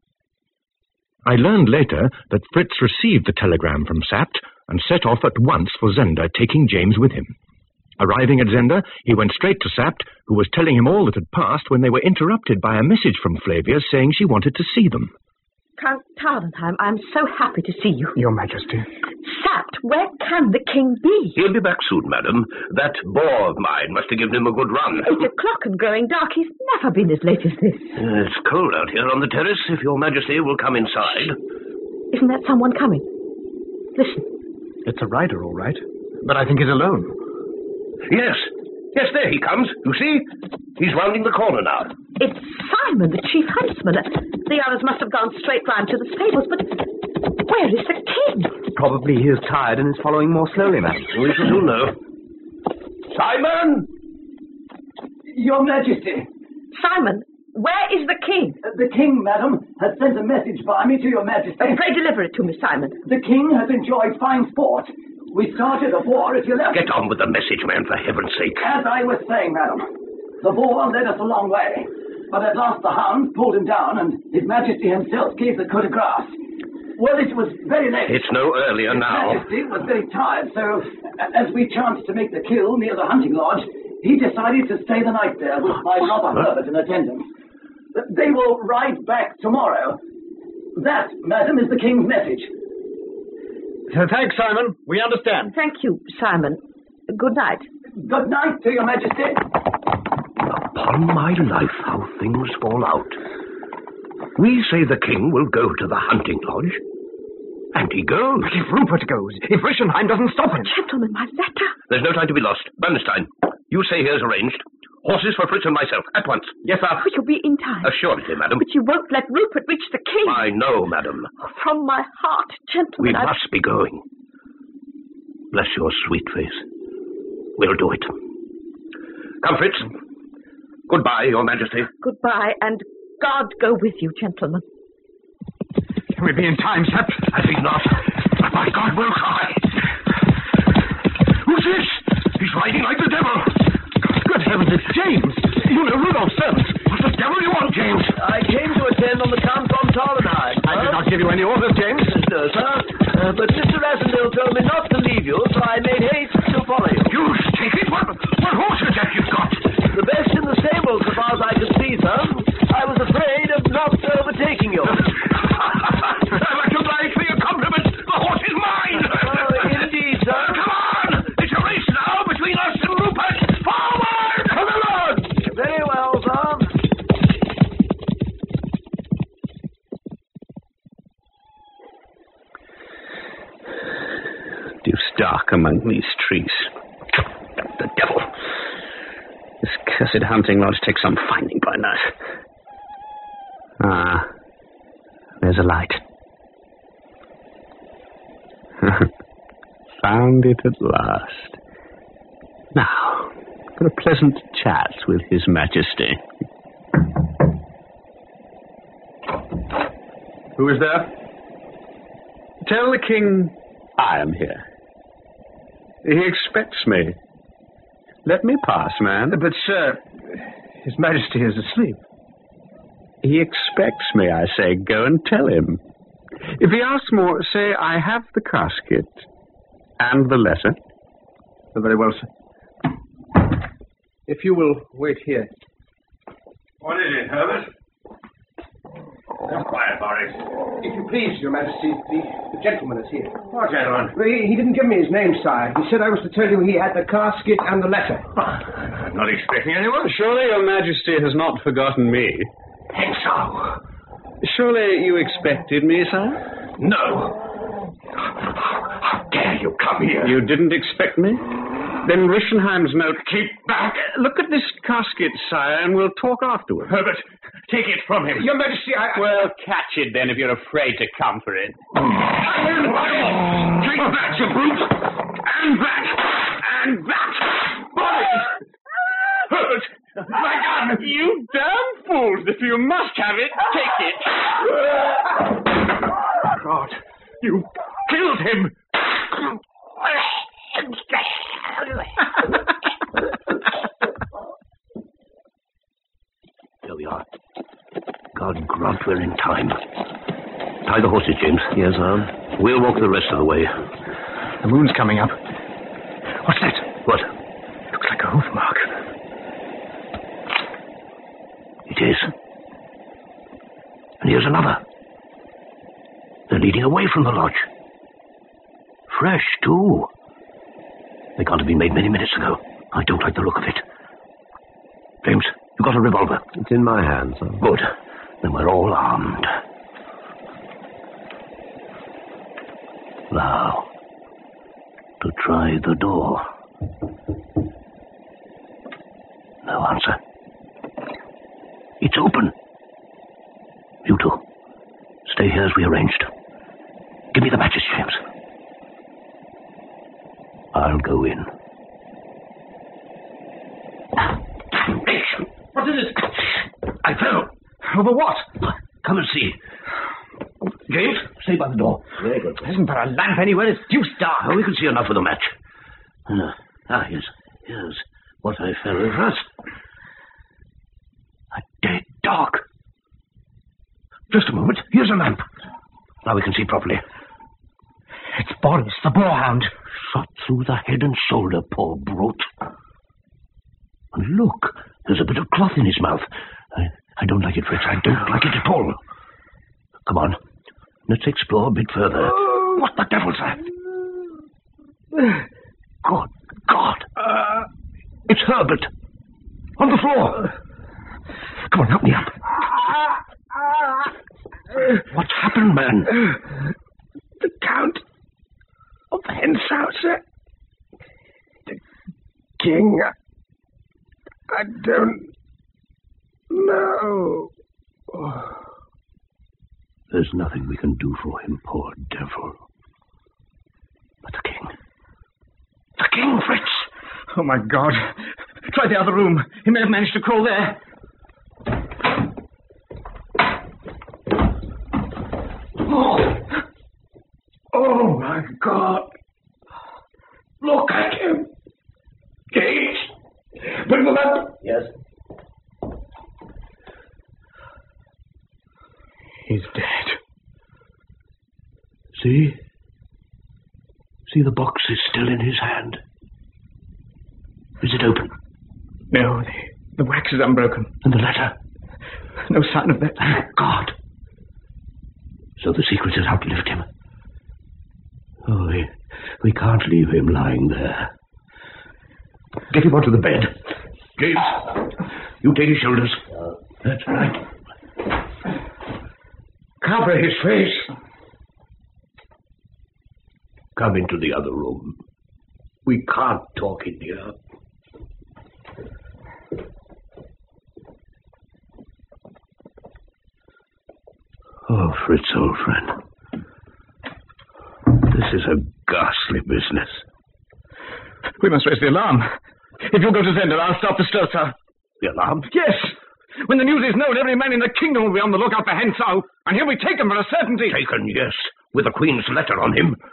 I learned later that Fritz received the telegram from Sapt and set off at once for Zenda, taking James with him. Arriving at Zenda, he went straight to Sapt, who was telling him all that had passed when they were interrupted by a message from Flavia saying she wanted to see them. Count Tarlenheim, I'm so happy to see you. Your Majesty. Sapt, where can the king be? He'll be back soon, madam. That boar of mine must have given him a good run. Eight o'clock and growing dark. He's never been as late as this. Uh, it's cold out here on the terrace. If your Majesty will come inside. Isn't that someone coming? Listen. It's a rider, all right. But I think he's alone. Yes. Yes, there he comes. You see? He's rounding the corner now. It's Simon, the chief huntsman. The others must have gone straight round to the stables, but where is the king? Probably he is tired and is following more slowly, madam. We shall soon know. Simon! Your Majesty. Simon, where is the king? Uh, the king, madam, has sent a message by me to your Majesty. Uh, pray deliver it to me, Simon. The king has enjoyed fine sport. We started a war at eleven. Get on with the message, man, for heaven's sake. As I was saying, madam, the boar led us a long way. But at last the hounds pulled him down, and His Majesty himself gave the coup de grace. Well, it was very late. It's no earlier His now. His Majesty was very tired, so as we chanced to make the kill near the hunting lodge, he decided to stay the night there with my brother Herbert in attendance. They will ride back tomorrow. That, madam, is the king's message. So thanks, Simon. We understand. Thank you, Simon. Good night. Good night to your Majesty. Upon my life, how things fall out. We say the king will go to the hunting lodge, and he goes. But if Rupert goes, if Rischenheim doesn't stop him... Gentlemen, my letter. There's no time to be lost. Bernstein, you say here's arranged. Horses for Fritz and myself, at once. Yes, sir. Oh, you'll be in time. Assuredly, madam. But you won't let Rupert reach the king. I know, madam. Oh, from my heart, gentlemen, We I... must be going. Bless your sweet face. We'll do it. Come, Fritz. Goodbye, your Majesty. Goodbye, and God go with you, gentlemen. Can we be in time, Sapt? I think not. But by God, we'll try. Who's this? He's riding like the devil. Good heavens, it's James. You know Rudolph's servant. What the devil do you want, James? I came to attend on the Count von Tarlenheim. I did not give you any orders, James. No, sir. Uh, but Mister Rassendil told me not to leave you, so I made haste to follow you. You stick it? What, what horse is that you've got? The best in the stables, so far as I could see, sir. I was afraid of not overtaking you. I'm much obliged for your compliments. The horse is mine. Oh, indeed, sir. Uh, come on. It's a race now between us and Rupert. Forward! Come along! Very well, sir. Deuce dark among these trees. The devil. This cursed hunting lodge takes some finding by night. Ah, there's a light. Found it at last. Now, for a pleasant chat with His Majesty. Who is there? Tell the king I am here. He expects me. Let me pass, man. But, sir, His Majesty is asleep. He expects me, I say. Go and tell him. If he asks more, say, I have the casket. And the letter. Very well, sir. If you will wait here. What is it, Herbert? Oh, quiet, Boris. If you please, Your Majesty, the, the gentleman is here. What gentleman? Well, he, he didn't give me his name, sire. He said I was to tell you he had the casket and the letter. I'm not expecting anyone. Surely Your Majesty has not forgotten me. Think so? Surely you expected me, sir? No. How dare you come here? You didn't expect me? Then Rischenheim's note... Keep back! Look at this casket, sire, and we'll talk afterwards. Herbert, take it from him. Your Majesty, I... Well, catch it then if you're afraid to come for it. Take that, you brute! And that! And that! Boris! Herbert! My gun! You damn fools! If you must have it, take it! God, you killed him! Here we are. God grant we're in time. Tie the horses, James. Yes, sir. We'll walk the rest of the way. The moon's coming up. What's that? What? Looks like a hoof mark. It is. And here's another. They're leading away from the lodge. Fresh, too. They can't have been made many minutes ago. I don't like the look of it. James, you got a revolver? It's in my hands, sir. Good. Then we're all armed. Now, to try the door. No answer. It's open. You two, stay here as we arranged. Give me the matches, James. I'll go in. What is it? I fell. Over what? Come and see. James, stay by the door. Very good. There isn't but a lamp anywhere. It's deuced dark. Oh, we can see enough with a match. Uh, ah, yes. Here's what I fell over. A dead dog. Just a moment. Here's a lamp. Now we can see properly. It's Boris, the boarhound. Shot through the head and shoulder, poor brute. And look, there's a bit of cloth in his mouth. I, I don't like it, Fritz. I don't like it at all. Come on. Let's explore a bit further. Oh. What the devil's that? Good God. Uh, it's Herbert. On the floor. Come on, help me up. What's happened, man? The Count of Henshauser. The King. I don't know. Oh. There's nothing we can do for him, poor devil. But the King. The King, Fritz! Oh, my God. Try the other room. He may have managed to crawl there. Oh! Oh, my God! Look at him! James! Bring them up! Yes. He's dead. See? See, the box is still in his hand. Is it open? No, the, the wax is unbroken. And the letter? No sign of that. Thank God. So the secret has outlived him. Oh, we, we can't leave him lying there. Get him onto the bed. James, you take his shoulders. That's right. Cover his face. Come into the other room. We can't talk in here. Oh, Fritz, old friend. This is a ghastly business. We must raise the alarm. If you'll go to Zenda, I'll stop the Stotzer. The alarm? Yes. When the news is known, every man in the kingdom will be on the lookout for Hensau, and he'll be taken for a certainty. Taken, yes, with the Queen's letter on him.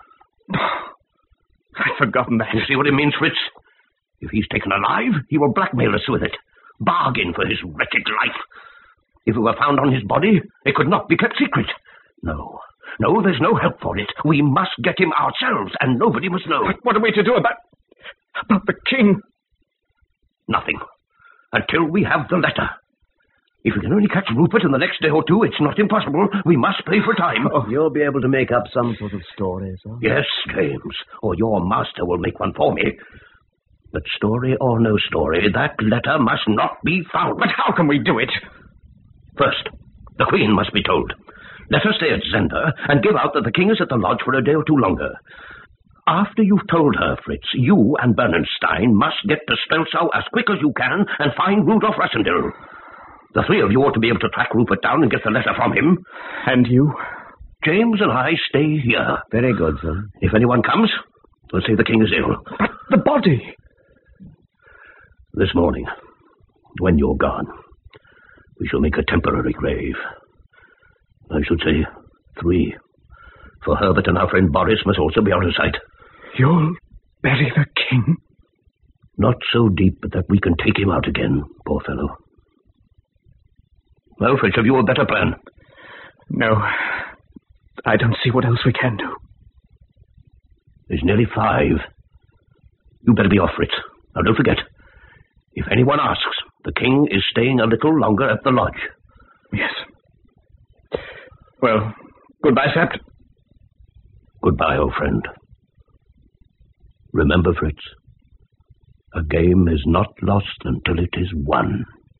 I'd forgotten that. You see what it means, Fritz? If he's taken alive, he will blackmail us with it. Bargain for his wretched life. If it were found on his body, it could not be kept secret. No, no, there's no help for it. We must get him ourselves, and nobody must know. But what are we to do about, about the king? Nothing. Until we have the letter. If we can only catch Rupert in the next day or two, it's not impossible. We must play for time. Oh, you'll be able to make up some sort of story, sir? Yes, James, or your master will make one for me. But story or no story, that letter must not be found. But how can we do it? First, the Queen must be told. Let her stay at Zenda and give out that the king is at the lodge for a day or two longer. After you've told her, Fritz, you and Bernenstein must get to Strelsau as quick as you can and find Rudolf Rassendyll. The three of you ought to be able to track Rupert down and get the letter from him. And you? James and I stay here. Very good, sir. If anyone comes, we'll say the king is ill. But the body? This morning, when you're gone, we shall make a temporary grave. I should say three. For Herbert and our friend Boris must also be out of sight. You'll bury the king? Not so deep but that we can take him out again, poor fellow. Well, Fritz, have you a better plan? No. I don't see what else we can do. It's nearly five. You better be off, Fritz. Now, don't forget, if anyone asks, the king is staying a little longer at the lodge. Yes. Well, goodbye, Sept. Goodbye, old friend. Remember, Fritz, a game is not lost until it is won.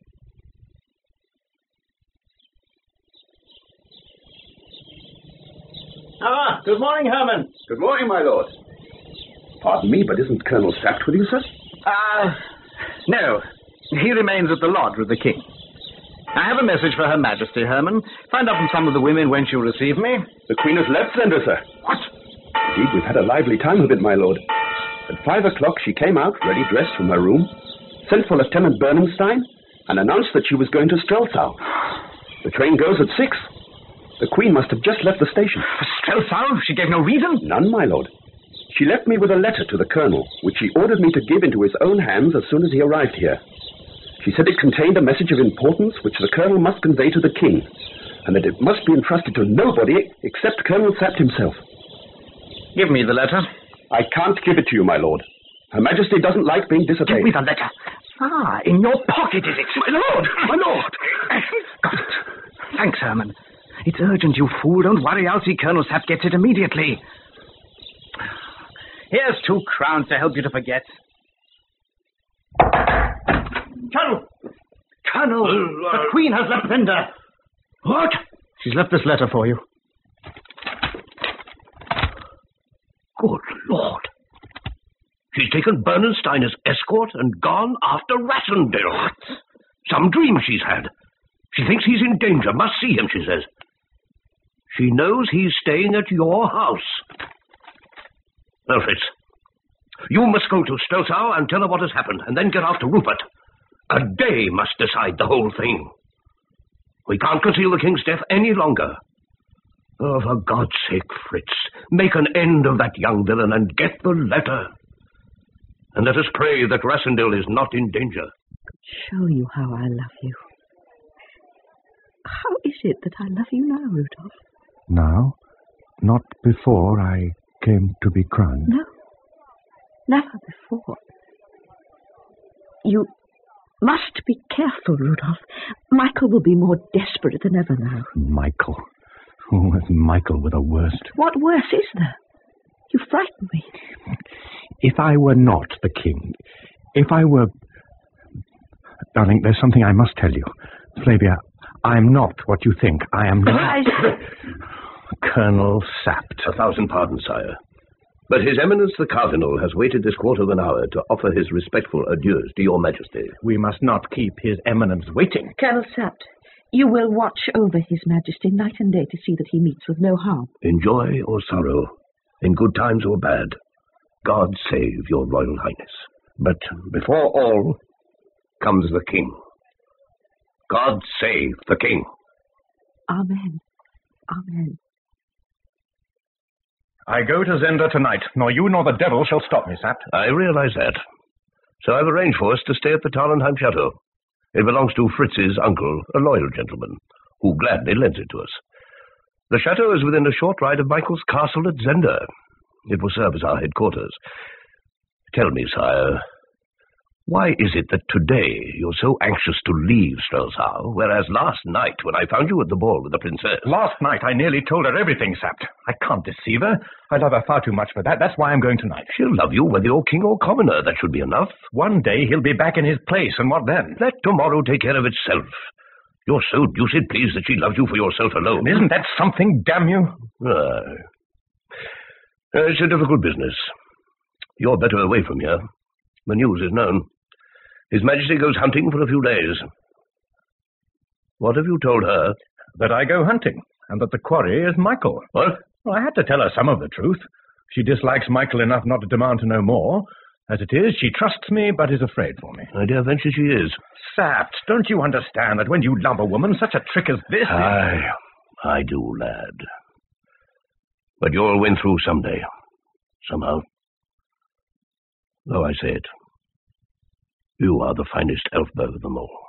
Ah, good morning, Herman. Good morning, my lord. Pardon me, but isn't Colonel Sapt with you, sir? Ah, uh, no. He remains at the lodge with the king. I have a message for Her Majesty, Herman. Find out from some of the women when she'll receive me. The Queen has left Zenda, sir. What? Indeed, we've had a lively time of it, my lord. At five o'clock she came out, ready dressed from her room, sent for Lieutenant Bernenstein, and announced that she was going to Strelsau. The train goes at six. The Queen must have just left the station. For Strelsau? She gave no reason? None, my lord. She left me with a letter to the colonel, which she ordered me to give into his own hands as soon as he arrived here. She said it contained a message of importance which the colonel must convey to the king, and that it must be entrusted to nobody except Colonel Sapt himself. Give me the letter. I can't give it to you, my lord. Her Majesty doesn't like being disobeyed. Give me the letter. Ah, in your pocket, is it? My lord! My lord! Got it. Thanks, Herman. It's urgent, you fool. Don't worry. I'll see Colonel Sapt gets it immediately. Here's two crowns to help you to forget. Colonel! Colonel! Uh, the Queen has left Zenda. What? She's left this letter for you. Good Lord. She's taken Bernenstein as escort and gone after Rassendyll. What? Some dream she's had. She thinks he's in danger. Must see him, she says. She knows he's staying at your house. Well, Fritz, you must go to Strelsau and tell her what has happened, and then get after Rupert. A day must decide the whole thing. We can't conceal the king's death any longer. Oh, for God's sake, Fritz, make an end of that young villain and get the letter. And let us pray that Rassendyll is not in danger. Show you how I love you. How is it that I love you now, Rudolph? Now? Not before I came to be crowned? No, never before. You must be careful, Rudolph. Michael will be more desperate than ever now. Michael? Who is Michael with a worst? What worse is there? You frighten me. If I were not the king, if I were... Darling, there's something I must tell you. Flavia, I'm not what you think. I am not... I... Colonel Sapt. A thousand pardons, sire. But His Eminence the Cardinal has waited this quarter of an hour to offer his respectful adieus to your Majesty. We must not keep His Eminence waiting. Colonel Sapt, you will watch over His Majesty night and day to see that he meets with no harm. In joy or sorrow, in good times or bad, God save your Royal Highness. But before all comes the King. God save the King. Amen. Amen. I go to Zenda tonight. Nor you nor the devil shall stop me, Sapt. I realize that. So I've arranged for us to stay at the Tarlenheim Chateau. It belongs to Fritz's uncle, a loyal gentleman, who gladly lends it to us. The chateau is within a short ride of Michael's castle at Zenda. It will serve as our headquarters. Tell me, sire, why is it that today you're so anxious to leave Strelsau, whereas last night, when I found you at the ball with the princess... Last night I nearly told her everything, Sapt. I can't deceive her. I love her far too much for that. That's why I'm going tonight. She'll love you whether you're king or commoner. That should be enough. One day he'll be back in his place, and what then? Let tomorrow take care of itself. You're so deuced pleased that she loves you for yourself alone. And isn't that something, damn you? Ah. Uh, it's a difficult business. You're better away from here. The news is known. His Majesty goes hunting for a few days. What have you told her? That I go hunting, and that the quarry is Michael. What? Well, I had to tell her some of the truth. She dislikes Michael enough not to demand to know more. As it is, she trusts me, but is afraid for me. I dare venture she is. Sapt, don't you understand that when you love a woman, such a trick as this... I, I do, lad. But you'll win through someday. Somehow. Though I say it, you are the finest Elfberg of them all.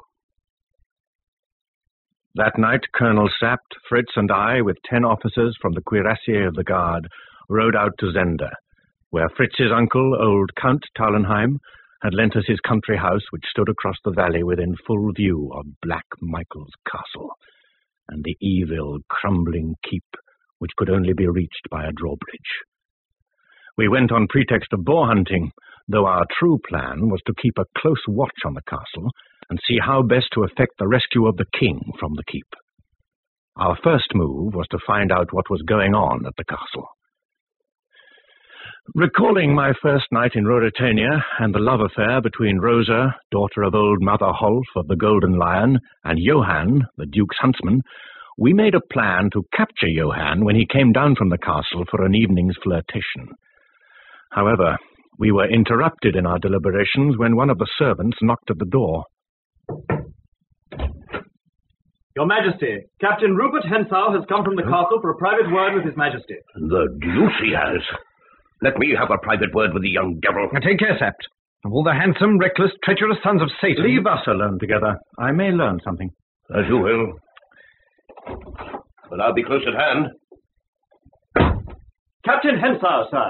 That night, Colonel Sapt, Fritz, and I, with ten officers from the cuirassier of the guard, rode out to Zenda, where Fritz's uncle, old Count Tarlenheim, had lent us his country house, which stood across the valley within full view of Black Michael's castle, and the evil, crumbling keep, which could only be reached by a drawbridge. We went on pretext of boar hunting, though our true plan was to keep a close watch on the castle and see how best to effect the rescue of the king from the keep. Our first move was to find out what was going on at the castle. Recalling my first night in Ruritania and the love affair between Rosa, daughter of old Mother Holf of the Golden Lion, and Johann, the Duke's huntsman, we made a plan to capture Johann when he came down from the castle for an evening's flirtation. However, we were interrupted in our deliberations when one of the servants knocked at the door. Your Majesty, Captain Rupert Hentzau has come from the castle for a private word with His Majesty. The deuce he has. Let me have a private word with the young devil. Now take care, Sapt. Of all the handsome, reckless, treacherous sons of Satan... Leave us alone together. I may learn something. As you will. But I'll be close at hand. Captain Hentzau, sir.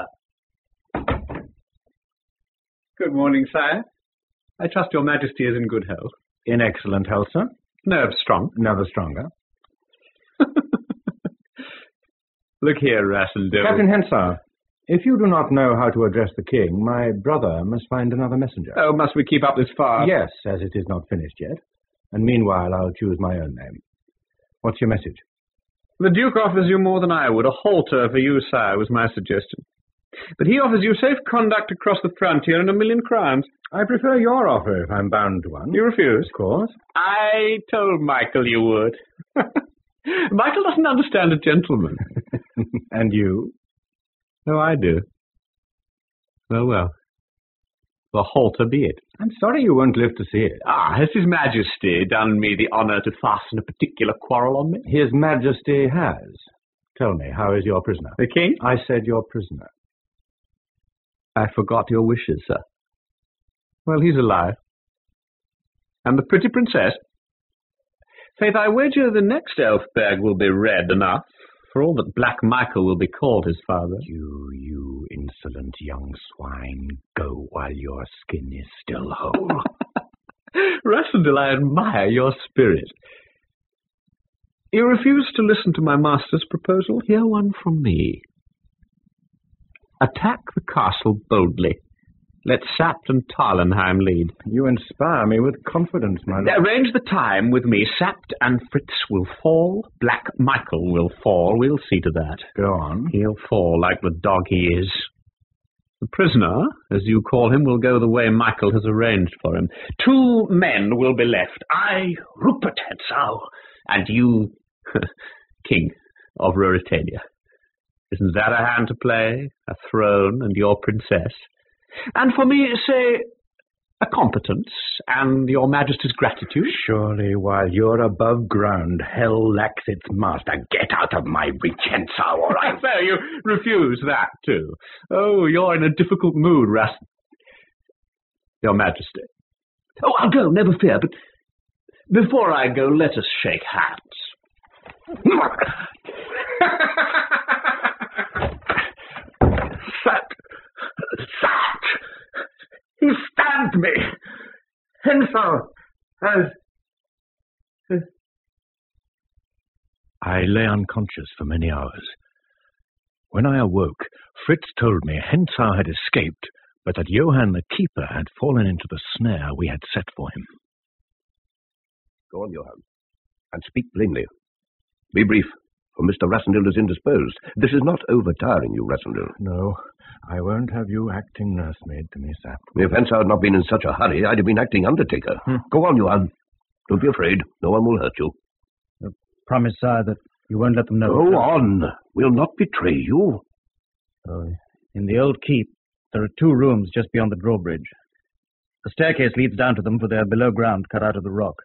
Good morning, sire. I trust your Majesty is in good health. In excellent health, sir. Nerves strong. Never stronger. Look here, Rassendyll. Captain Hentzau, if you do not know how to address the king, my brother must find another messenger. Oh, must we keep up this farce? Yes, as it is not finished yet. And meanwhile, I'll choose my own name. What's your message? The Duke offers you more than I would. A halter for you, sire, was my suggestion. But he offers you safe conduct across the frontier and a million crowns. I prefer your offer if I'm bound to one. You refuse? Of course. I told Michael you would. Michael doesn't understand a gentleman. And you? Oh, I do. Well, well. The halter be it. I'm sorry you won't live to see it. Ah, has His Majesty done me the honour to fasten a particular quarrel on me? His Majesty has. Tell me, how is your prisoner? The king? I said your prisoner. I forgot your wishes, sir. Well, he's alive. And the pretty princess? Faith, I wager the next Elfberg will be red enough, for all that Black Michael will be called his father. You, you insolent young swine, go while your skin is still whole. Rassendyll, I admire your spirit. You refuse to listen to my master's proposal? Hear one from me. Attack the castle boldly. Let Sapt and Tarlenheim lead. You inspire me with confidence, my lord. Arrange the time with me. Sapt and Fritz will fall. Black Michael will fall. We'll see to that. Go on. He'll fall like the dog he is. The prisoner, as you call him, will go the way Michael has arranged for him. Two men will be left. I, Rupert Hentzau, and you, King of Ruritania. Isn't that a hand to play? A throne and your princess? And for me, say, a competence and your Majesty's gratitude? Surely, while you're above ground, hell lacks its master. Get out of my reach, Hensau, all right? So you refuse that, too. Oh, you're in a difficult mood, Ras... Your Majesty. Oh, I'll go, never fear, but before I go, let us shake hands. That... that... He stabbed me. Hensau has... I lay unconscious for many hours. When I awoke, Fritz told me Hensau had escaped, but that Johann the keeper had fallen into the snare we had set for him. Go on, Johann, and speak plainly. Be brief, for Mister Rassendil is indisposed. This is not overtiring you, Rassendil. No, I won't have you acting nursemaid to me, Sapt. If Hensau had not been in such a hurry, I'd have been acting undertaker. Hmm. Go on, Johann. Don't be afraid. No one will hurt you. Uh, promise, sire, that you won't let them know. Go on. We'll not betray you. Oh, in the old keep, there are two rooms just beyond the drawbridge. The staircase leads down to them, for they are below ground, cut out of the rock.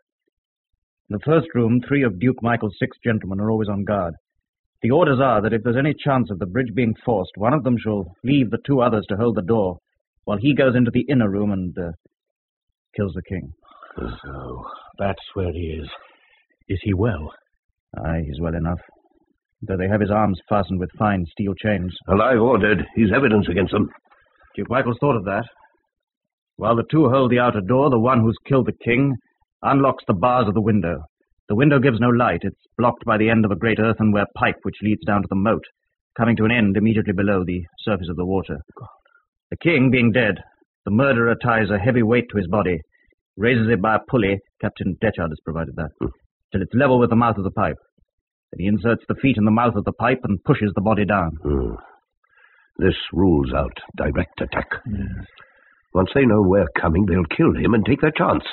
In the first room, three of Duke Michael's six gentlemen are always on guard. The orders are that if there's any chance of the bridge being forced, one of them shall leave the two others to hold the door, while he goes into the inner room and uh, kills the king. So, that's where he is. Is he well? Aye, he's well enough, though they have his arms fastened with fine steel chains. Alive or dead, he's evidence against them. Duke Michael's thought of that. While the two hold the outer door, the one who's killed the king unlocks the bars of the window. The window gives no light. It's blocked by the end of a great earthenware pipe which leads down to the moat, coming to an end immediately below the surface of the water. The king being dead, the murderer ties a heavy weight to his body, raises it by a pulley, Captain Detchard has provided that, hmm. till it's level with the mouth of the pipe. Then he inserts the feet in the mouth of the pipe and pushes the body down. Hmm. This rules out direct attack. Yes. Once they know we're coming, they'll kill him and take their chance.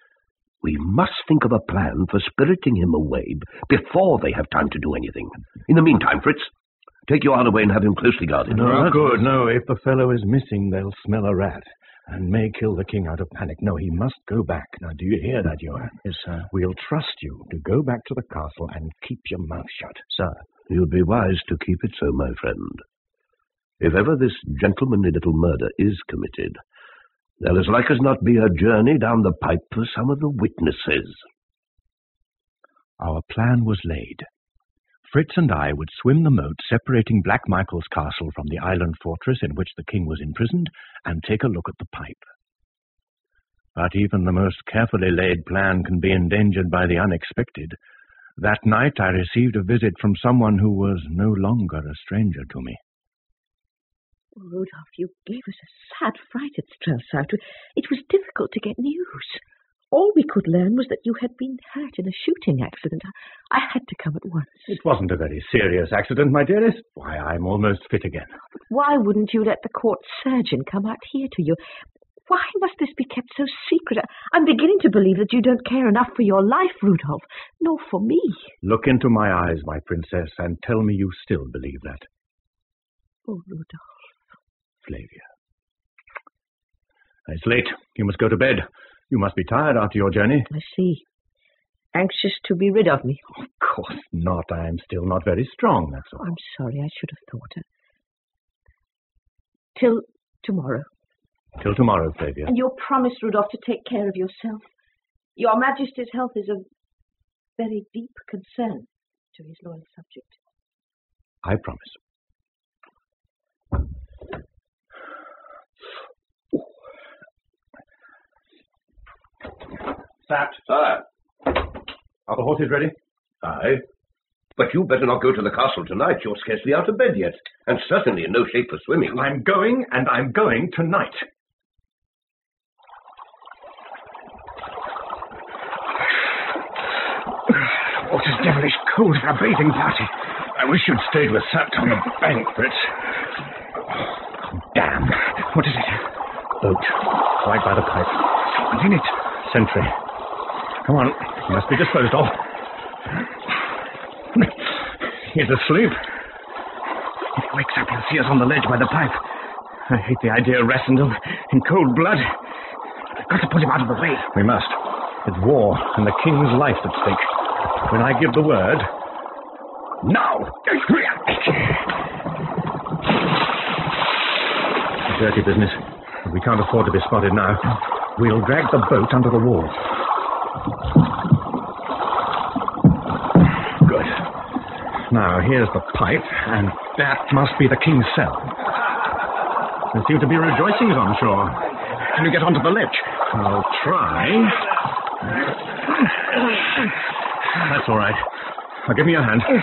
We must think of a plan for spiriting him away before they have time to do anything. In the meantime, Fritz, take Johann away and have him closely guarded. No, good. No, if the fellow is missing, they'll smell a rat and may kill the king out of panic. No, he must go back. Now, do you hear that, Johann? Yes, sir. We'll trust you to go back to the castle and keep your mouth shut. Sir. You'd be wise to keep it so, my friend. If ever this gentlemanly little murder is committed, there'll as like as not be a journey down the pipe for some of the witnesses. Our plan was laid. Fritz and I would swim the moat separating Black Michael's castle from the island fortress in which the king was imprisoned and take a look at the pipe. But even the most carefully laid plan can be endangered by the unexpected. That night I received a visit from someone who was no longer a stranger to me. Oh, Rudolph, you gave us a sad fright at Strelsau. It was difficult to get news. All we could learn was that you had been hurt in a shooting accident. I had to come at once. It wasn't a very serious accident, my dearest. Why, I'm almost fit again. But why wouldn't you let the court surgeon come out here to you? Why must this be kept so secret? I'm beginning to believe that you don't care enough for your life, Rudolph, nor for me. Look into my eyes, my princess, and tell me you still believe that. Oh, Rudolph. Flavia. It's late. You must go to bed. You must be tired after your journey. I see. Anxious to be rid of me. Of course not. I am still not very strong, that's all. I'm sorry. I should have thought it. Till tomorrow. Till tomorrow, Flavia. And you'll promise, Rudolph, to take care of yourself. Your Majesty's health is of very deep concern to his loyal subject. I promise. Sapt. Aye. Are the horses ready? Aye. But you better not go to the castle tonight. You're scarcely out of bed yet, and certainly in no shape for swimming. I'm going, and I'm going tonight. The water's devilish cold for a bathing party. I wish you'd stayed with Sapt on the bank, Fritz. Oh, damn. What is it? Boat. Right by the pipe. Someone's in it. Sentry. Come on. He must be disposed of. He's asleep. If he wakes up, he'll see us on the ledge by the pipe. I hate the idea of Rassendil in cold blood. I've got to put him out of the way. We must. It's war, and the king's life's at stake. When I give the word... Now! Dirty business. But we can't afford to be spotted now. We'll drag the boat under the wall. Good. Now, here's the pipe, and that must be the king's cell. There seem to be rejoicings on shore. Can you get onto the ledge? I'll try. That's all right. Now, give me your hand. You've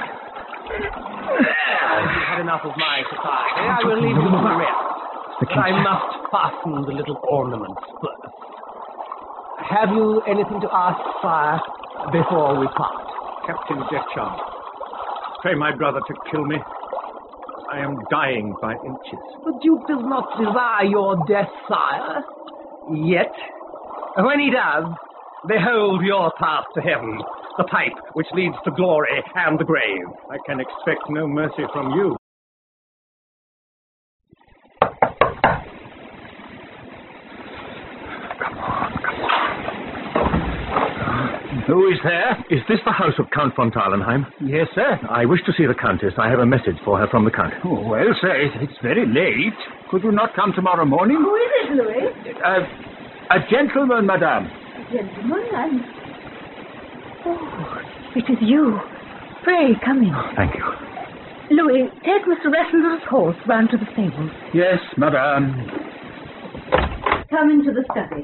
had enough of my society. I will leave you to the rest. But I must fasten the little ornaments first. Have you anything to ask, sire, before we part? Captain Deschamps, pray my brother to kill me. I am dying by inches. The Duke does not desire your death, sire. Yet, when he does, behold your path to heaven, the pipe which leads to glory and the grave. I can expect no mercy from you. Who is there? Is this the house of Count von Tarlenheim? Yes, sir. I wish to see the Countess. I have a message for her from the Count. Oh, well, sir, it- it's very late. Could you not come tomorrow morning? Who is it, Louis? Uh, a gentleman, madame. Gentlemen, I'm... Oh, it is you. Pray, come in. Thank you. Louis, take Mister Ressendel's horse round to the stables. Yes, madame. Come into the study.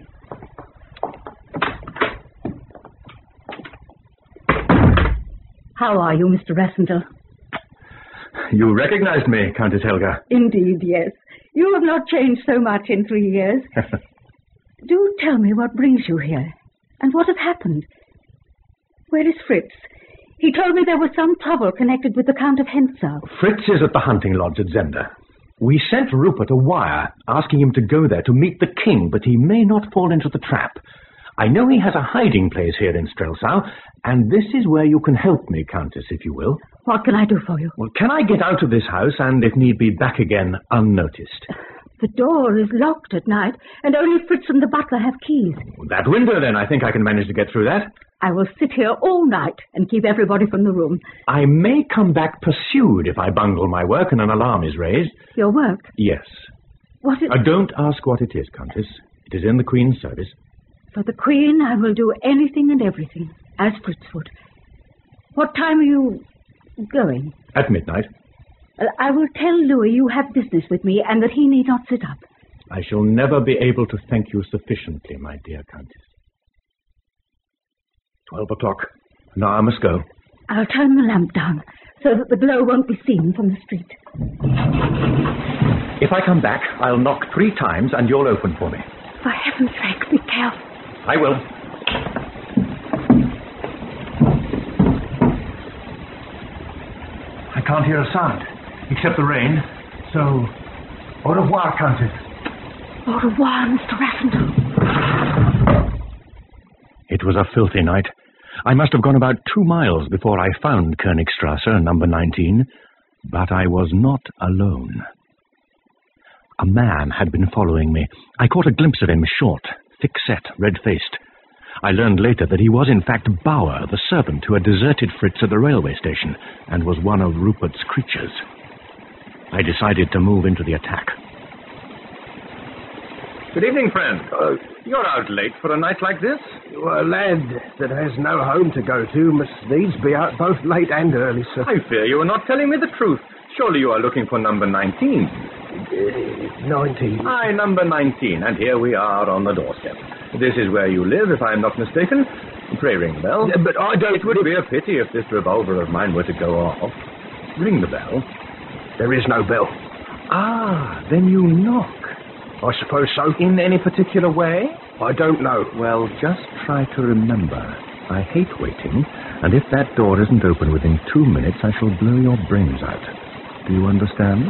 How are you, Mister Ressendel? You recognized me, Countess Helga. Indeed, yes. You have not changed so much in three years. Do tell me what brings you here, and what has happened. Where is Fritz? He told me there was some trouble connected with the Count of Hentzau. Fritz is at the hunting lodge at Zenda. We sent Rupert a wire asking him to go there to meet the king, but he may not fall into the trap. I know he has a hiding place here in Strelsau, and this is where you can help me, Countess, if you will. What can I do for you? Well, can I get out of this house and, if need be, back again unnoticed? The door is locked at night, and only Fritz and the butler have keys. That window, then. I think I can manage to get through that. I will sit here all night and keep everybody from the room. I may come back pursued if I bungle my work and an alarm is raised. Your work? Yes. What is... Uh, don't ask what it is, Countess. It is in the Queen's service. For the Queen, I will do anything and everything, as Fritz would. What time are you going? At midnight. Uh, I will tell Louis you have business with me and that he need not sit up. I shall never be able to thank you sufficiently, my dear Countess. Twelve o'clock. Now I must go. I'll turn the lamp down so that the glow won't be seen from the street. If I come back, I'll knock three times and you'll open for me. For heaven's sake, be careful. I will. I can't hear a sound, except the rain. So, au revoir, Countess. Au revoir, Mister Rassendel. It was a filthy night. I must have gone about two miles before I found Königstrasse, number nineteen. But I was not alone. A man had been following me. I caught a glimpse of him, short, thick-set, red-faced. I learned later that he was in fact Bauer, the servant who had deserted Fritz at the railway station and was one of Rupert's creatures. I decided to move into the attack. Good evening, friend. Uh, You're out late for a night like this? Well, a lad that has no home to go to must needs be out both late and early, sir. I fear you are not telling me the truth. Surely you are looking for number nineteen. Uh, nineteen. Aye, number nineteen, and here we are on the doorstep. This is where you live, if I am not mistaken. Pray ring the bell. Yeah, but I don't... It would be a pity if this revolver of mine were to go off. Ring the bell. There is no bell. Ah, then you knock. I suppose so. In any particular way? I don't know. Well, just try to remember. I hate waiting, and if that door isn't open within two minutes, I shall blow your brains out. Do you understand?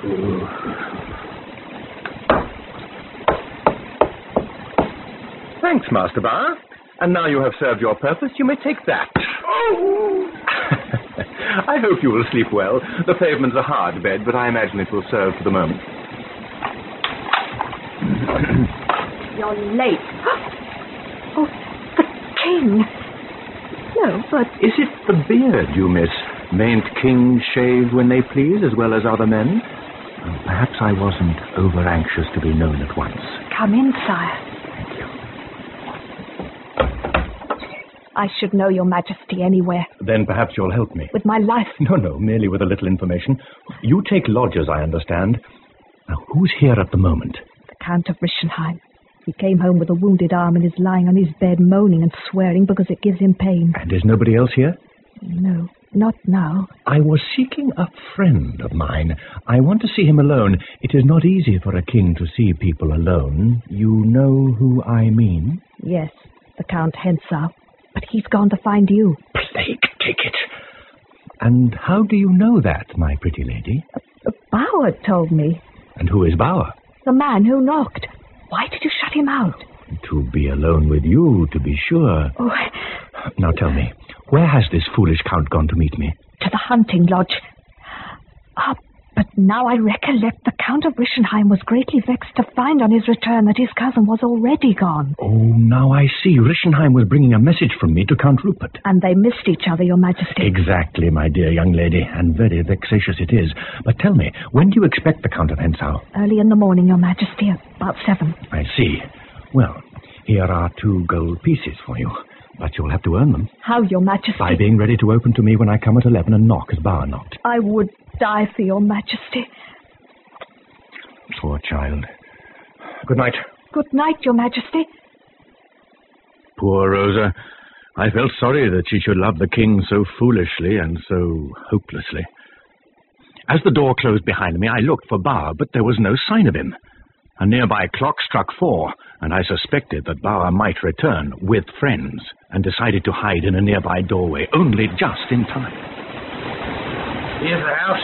Thanks, Master Bauer. And now you have served your purpose, you may take that. Oh! I hope you will sleep well. The pavement's a hard bed, but I imagine it will serve for the moment. You're late. Oh, the king. No, but... Is it the beard you miss? Mayn't kings shave when they please as well as other men? Perhaps I wasn't over-anxious to be known at once. Come in, sire. I should know your majesty anywhere. Then perhaps you'll help me. With my life. No, no, merely with a little information. You take lodgers, I understand. Now, who's here at the moment? The Count of Rischenheim. He came home with a wounded arm and is lying on his bed moaning and swearing because it gives him pain. And is nobody else here? No, not now. I was seeking a friend of mine. I want to see him alone. It is not easy for a king to see people alone. You know who I mean? Yes, the Count Hensau. But he's gone to find you. Plague take it. And how do you know that, my pretty lady? Uh, Bauer told me. And who is Bauer? The man who knocked. Why did you shut him out? To be alone with you, to be sure. Oh. Now tell me, where has this foolish count gone to meet me? To the hunting lodge. Ah, but now I recollect the Count of Rischenheim was greatly vexed to find on his return that his cousin was already gone. Oh, now I see. Rischenheim was bringing a message from me to Count Rupert. And they missed each other, your majesty. Exactly, my dear young lady, and very vexatious it is. But tell me, when do you expect the Count of Hensau? Early in the morning, your majesty, about seven. I see. Well, here are two gold pieces for you. But you'll have to earn them. How, your majesty? By being ready to open to me when I come at eleven and knock as Bauer knocked. I would die for your majesty. Poor child. Good night. Good night, your majesty. Poor Rosa. I felt sorry that she should love the king so foolishly and so hopelessly. As the door closed behind me, I looked for Bauer, but there was no sign of him. A nearby clock struck four, and I suspected that Bauer might return with friends, and decided to hide in a nearby doorway, only just in time. Here's the house.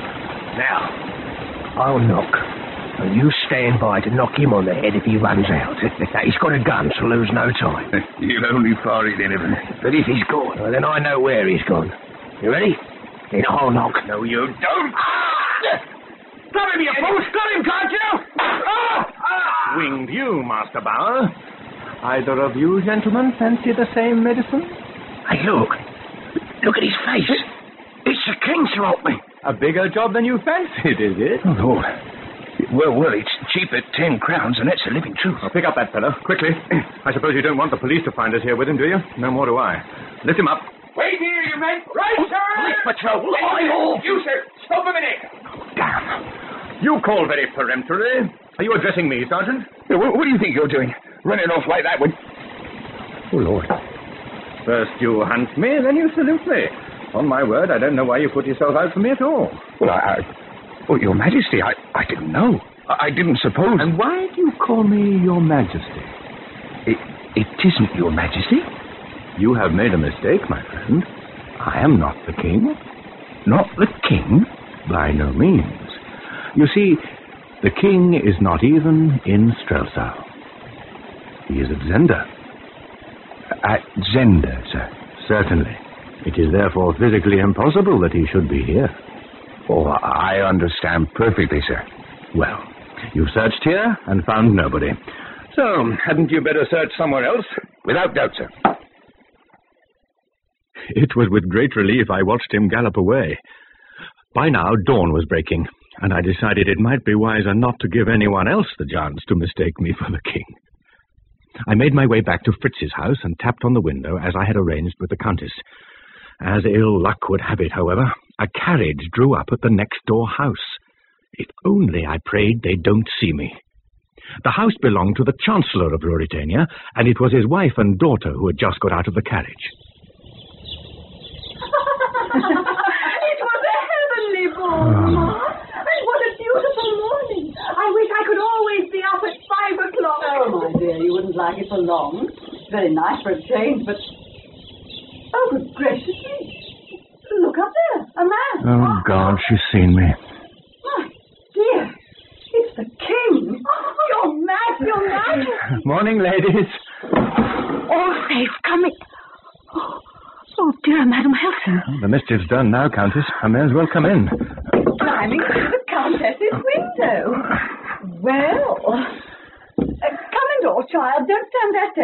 Now, I'll knock, and you stand by to knock him on the head if he runs out. He's got a gun, so lose no time. You'll only fire it, anything. But if he's gone, well, then I know where he's gone. You ready? Then I'll knock. No, you don't. Ah! Got him, you fool! Got him, can't you? Ah! Ah! Winged you, Master Bauer. Either of you gentlemen fancy the same medicine? Hey, look. Look at his face. It's the king, Sir Altman. A bigger job than you fancied, is it? Oh, Lord. Well, well, it's cheap at ten crowns, and that's the living truth. Well, pick up that fellow, quickly. I suppose you don't want the police to find us here with him, do you? No more do I. Lift him up. Wait here, you men! Right, sir! Police patrol! I off! You, sir! Stop a minute! Damn! You call very peremptory. Are you addressing me, Sergeant? Yeah, what, what do you think you're doing? Running off like that when... Oh, Lord. First you hunt me, then you salute me. On my word, I don't know why you put yourself out for me at all. Well, I... I oh, Your Majesty, I, I didn't know. I, I didn't suppose... And why do you call me Your Majesty? It, it isn't Your Majesty. You have made a mistake, my friend. I am not the king. Not the king? By no means. You see, the king is not even in Strelsau. He is at Zenda. At Zenda, sir? Certainly. It is therefore physically impossible that he should be here. Oh, I understand perfectly, sir. Well, you searched here and found nobody. So, hadn't you better search somewhere else? Without doubt, sir. It was with great relief I watched him gallop away. By now, dawn was breaking, and I decided it might be wiser not to give anyone else the chance to mistake me for the king. I made my way back to Fritz's house and tapped on the window as I had arranged with the Countess. As ill luck would have it, however, a carriage drew up at the next-door house. If only, I prayed, they don't see me. The house belonged to the Chancellor of Ruritania, and it was his wife and daughter who had just got out of the carriage. It was a heavenly ball, Ma. And what a beautiful morning. I wish I could always be up at five o'clock. Oh, my dear, you wouldn't like it for long. It's very nice for a change, but... Oh, good gracious me. Look up there, a man. Oh, God, she's seen me. My dear, it's the king. You're mad, you're mad. Morning, ladies. Oh, they've come in. Oh, oh dear, Madam Helsing. Oh, the mischief's done now, Countess. I may as well come in. Climbing through the Countess's window. Well, uh, come in, daughter. child. Don't stand there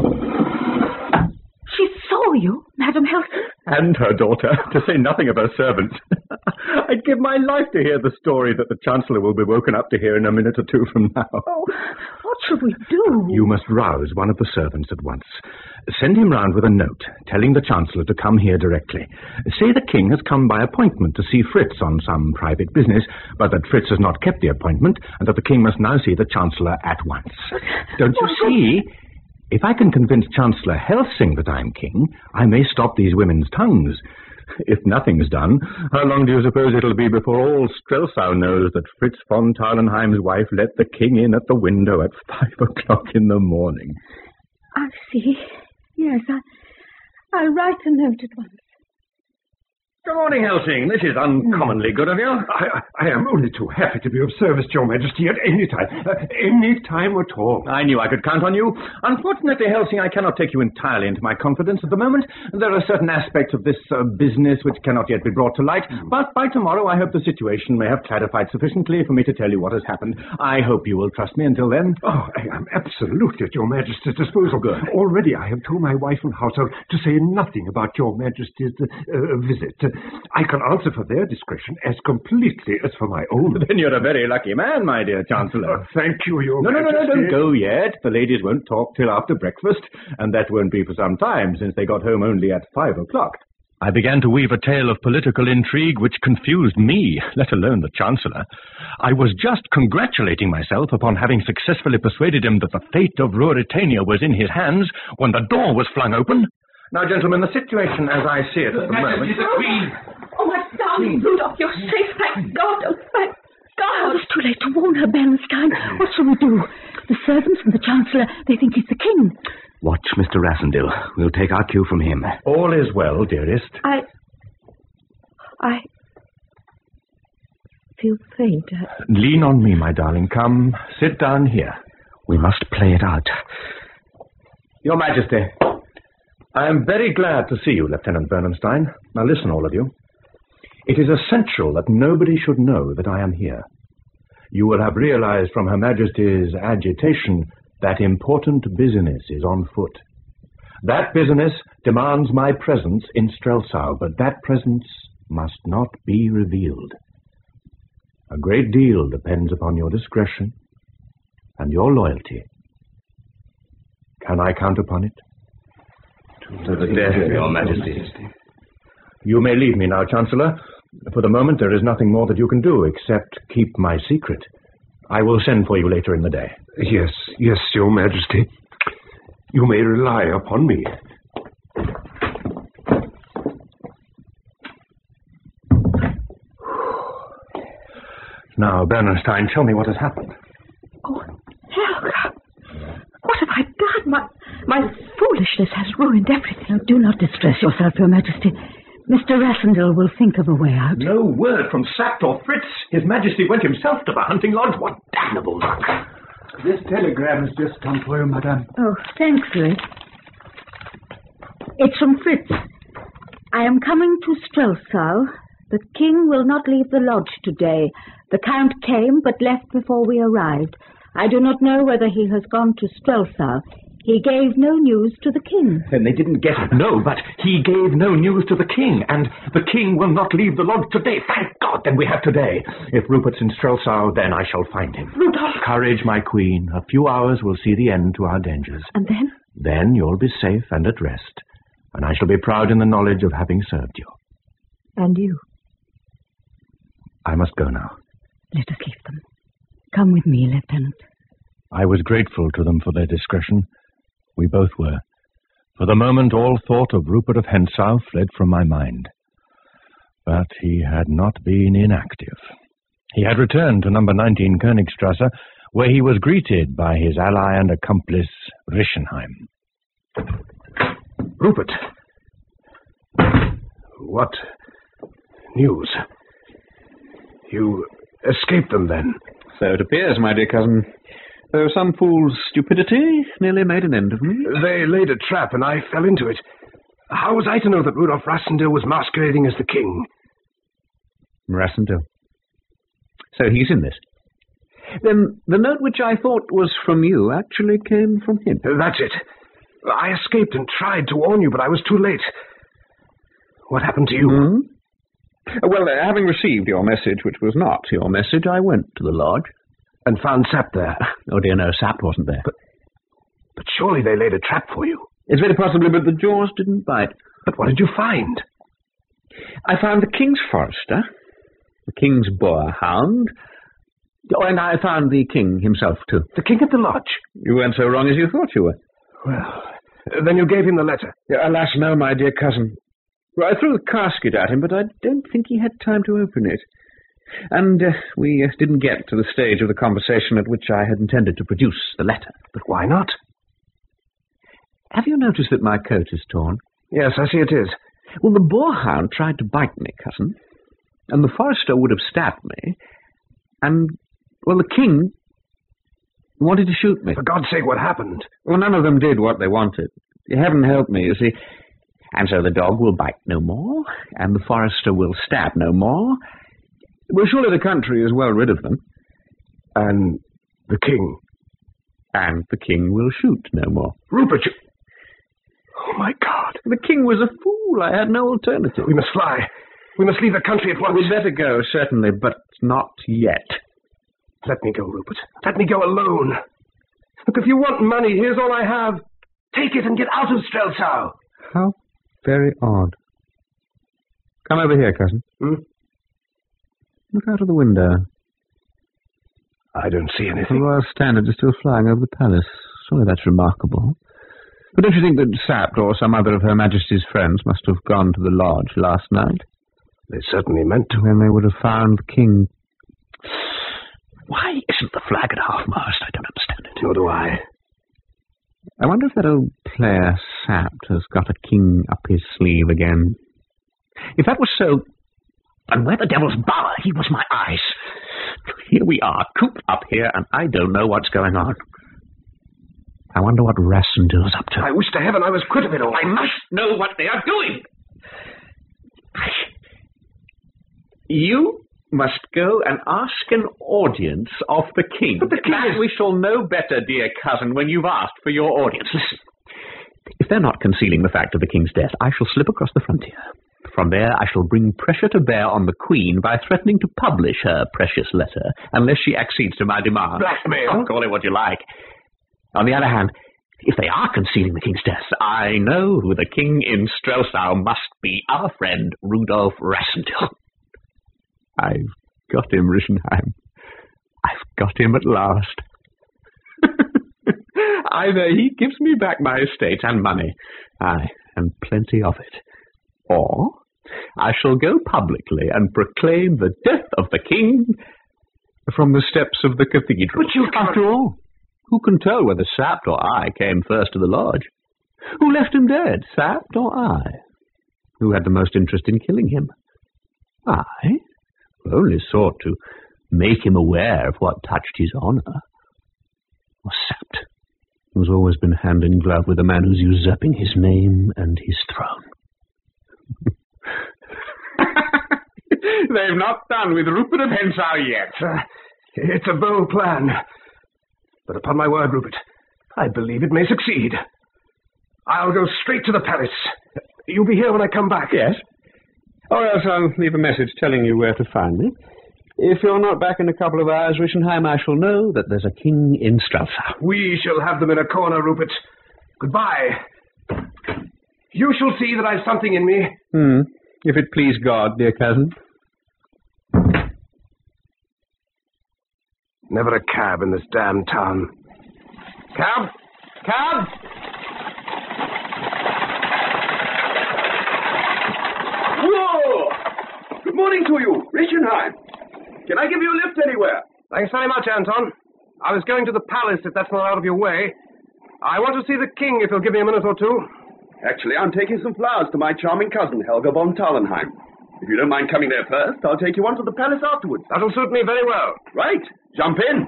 staring. She saw you, Madam Helsing? And her daughter, to say nothing of her servants. I'd give my life to hear the story that the Chancellor will be woken up to hear in a minute or two from now. Oh, what should we do? You must rouse one of the servants at once. Send him round with a note, telling the Chancellor to come here directly. Say the King has come by appointment to see Fritz on some private business, but that Fritz has not kept the appointment, and that the King must now see the Chancellor at once. Don't you see? If I can convince Chancellor Helsing that I'm king, I may stop these women's tongues. If nothing's done, how long do you suppose it'll be before all Strelsau knows that Fritz von Tarlenheim's wife let the king in at the window at five o'clock in the morning? I see. Yes, I, I'll write a note at once. Good morning, Helsing. This is uncommonly good of you. I, I am only too happy to be of service to your Majesty at any time. Uh, any time at all. I knew I could count on you. Unfortunately, Helsing, I cannot take you entirely into my confidence at the moment. There are certain aspects of this uh, business which cannot yet be brought to light, mm. but by tomorrow I hope the situation may have clarified sufficiently for me to tell you what has happened. I hope you will trust me until then. Oh, I am absolutely at your Majesty's disposal. Good. Already I have told my wife and household to say nothing about your Majesty's uh, visit. I can answer for their discretion as completely as for my own. Then you're a very lucky man, my dear Chancellor. Uh, thank you, Your no, Majesty. No, no, no, don't go yet. The ladies won't talk till after breakfast, and that won't be for some time, since they got home only at five o'clock. I began to weave a tale of political intrigue which confused me, let alone the Chancellor. I was just congratulating myself upon having successfully persuaded him that the fate of Ruritania was in his hands when the door was flung open. Now, gentlemen, the situation as I see it at the moment... the Queen! Oh, my darling Rudolph, you're safe, thank God, oh, thank God. It's too late to warn her, Bernstein. What shall we do? The servants and the Chancellor, they think he's the King. Watch Mister Rassendil. We'll take our cue from him. All is well, dearest. I... I... feel faint. I... Lean on me, my darling. Come, sit down here. We must play it out. Your Majesty... I am very glad to see you, Lieutenant Bernstein. Now listen, all of you. It is essential that nobody should know that I am here. You will have realized from Her Majesty's agitation that important business is on foot. That business demands my presence in Strelsau, but that presence must not be revealed. A great deal depends upon your discretion and your loyalty. Can I count upon it? To the death of your Majesty. You may leave me now, Chancellor. For the moment, there is nothing more that you can do except keep my secret. I will send for you later in the day. Yes, yes, Your Majesty. You may rely upon me. Now, Bernstein, tell me what has happened. Oh, Helga! What have I done? My, my foolishness has ruined everything. Do not distress yourself, Your Majesty. Mister Rassendil will think of a way out. No word from Sapt or Fritz. His Majesty went himself to the hunting lodge. What damnable luck. This telegram has just come through, madame. Oh, thanks, Louis. It's from Fritz. I am coming to Strelsau. The king will not leave the lodge today. The count came, but left before we arrived. I do not know whether he has gone to Strelsau. He gave no news to the king. Then they didn't get it. No, but he gave no news to the king, and the king will not leave the lodge today. Thank God, then we have today. If Rupert's in Strelsau, then I shall find him. Rudolph! Courage, my queen. A few hours will see the end to our dangers. And then? Then you'll be safe and at rest, and I shall be proud in the knowledge of having served you. And you? I must go now. Let us leave them. Come with me, Lieutenant. I was grateful to them for their discretion. We both were. For the moment, all thought of Rupert of Hentzau fled from my mind. But he had not been inactive. He had returned to number nineteen Königstrasse, where he was greeted by his ally and accomplice, Rischenheim. Rupert! What news? You escaped them, then? So it appears, my dear cousin. Though some fool's stupidity nearly made an end of me. They laid a trap, and I fell into it. How was I to know that Rudolf Rassendil was masquerading as the king? Rassendil. So he's in this. Then the note which I thought was from you actually came from him. Uh, that's it. I escaped and tried to warn you, but I was too late. What happened to you? Hmm? Well, uh, having received your message, which was not your message, I went to the lodge. And found Sapt there? Oh, dear, no, Sapt wasn't there. But, but surely they laid a trap for you. It's very possible, but the jaws didn't bite. But what did you find? I found the king's forester, the king's boar hound, oh, and I found the king himself, too. The king at the lodge? You weren't so wrong as you thought you were. Well, then you gave him the letter? Yeah, alas, no, my dear cousin. Well, I threw the casket at him, but I don't think he had time to open it. And uh, we uh, didn't get to the stage of the conversation at which I had intended to produce the letter. But why not? Have you noticed that my coat is torn? Yes, I see it is. Well, the boarhound tried to bite me, cousin, and the forester would have stabbed me, and, well, the king wanted to shoot me. For God's sake, what happened? Well, none of them did what they wanted. Heaven help me, you see. And so the dog will bite no more, and the forester will stab no more. Well, surely the country is well rid of them. And the king? And the king will shoot no more. Rupert, you... Oh, my God. The king was a fool. I had no alternative. We must fly. We must leave the country at once. We'd better go, certainly, but not yet. Let me go, Rupert. Let me go alone. Look, if you want money, here's all I have. Take it and get out of Strelsau. How very odd. Come over here, cousin. Hmm? Look out of the window. I don't see anything. The Royal Standard is still flying over the palace. Surely that's remarkable. But don't you think that Sapt or some other of Her Majesty's friends must have gone to the lodge last night? They certainly meant to. When they would have found the king. Why isn't the flag at half-mast? I don't understand it. Nor do I. I wonder if that old player Sapt has got a king up his sleeve again. If that was so... And where the devil's bower? He was my eyes. Here we are, cooped up here, and I don't know what's going on. I wonder what Rassendyll's up to. I wish to heaven I was quit of it all. I must know what they are doing. I... You must go and ask an audience of the king. But the king that is... we shall know better, dear cousin, when you've asked for your audience. Listen, if they're not concealing the fact of the king's death, I shall slip across the frontier. From there, I shall bring pressure to bear on the Queen by threatening to publish her precious letter, unless she accedes to my demand. Blackmail? Oh, call it what you like. On the other hand, if they are concealing the king's death, I know who the king in Strelsau must be, our friend Rudolf Rassendyll. I've got him, Rischenheim. I've got him at last. Either he gives me back my estate and money, aye, and plenty of it, or I shall go publicly and proclaim the death of the king from the steps of the cathedral. But you can't... After all, who can tell whether Sapt or I came first to the lodge? Who left him dead, Sapt or I? Who had the most interest in killing him? I only sought to make him aware of what touched his honour. Or Sapt, who's always been hand in glove with a man who's usurping his name and his throne. They've not done with Rupert of Hentzau yet. Uh, it's a bold plan. But upon my word, Rupert, I believe it may succeed. I'll go straight to the palace. You'll be here when I come back. Yes. Or else I'll leave a message telling you where to find me. If you're not back in a couple of hours, Rischenheim, I shall know that there's a king in Strelsau. We shall have them in a corner, Rupert. Goodbye. You shall see that I've something in me. Hmm. If it please God, dear cousin. Never a cab in this damned town. Cab? Cab? Whoa! Good morning to you, Rischenheim. Can I give you a lift anywhere? Thanks very much, Anton. I was going to the palace, if that's not out of your way. I want to see the king, if you'll give me a minute or two. Actually, I'm taking some flowers to my charming cousin, Helga von Tallenheim. If you don't mind coming there first, I'll take you on to the palace afterwards. That'll suit me very well. Right. Jump in.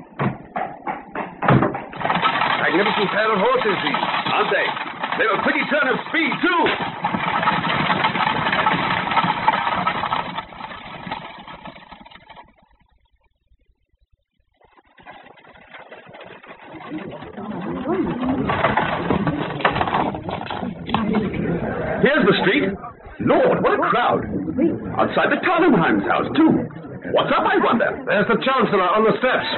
Magnificent pair of horses, these. Aren't they? They have a pretty turn of speed, too. Here's the street. Lord, what a crowd. Outside the Tarlenheim's house, too. What's up, I wonder? There's the Chancellor on the steps.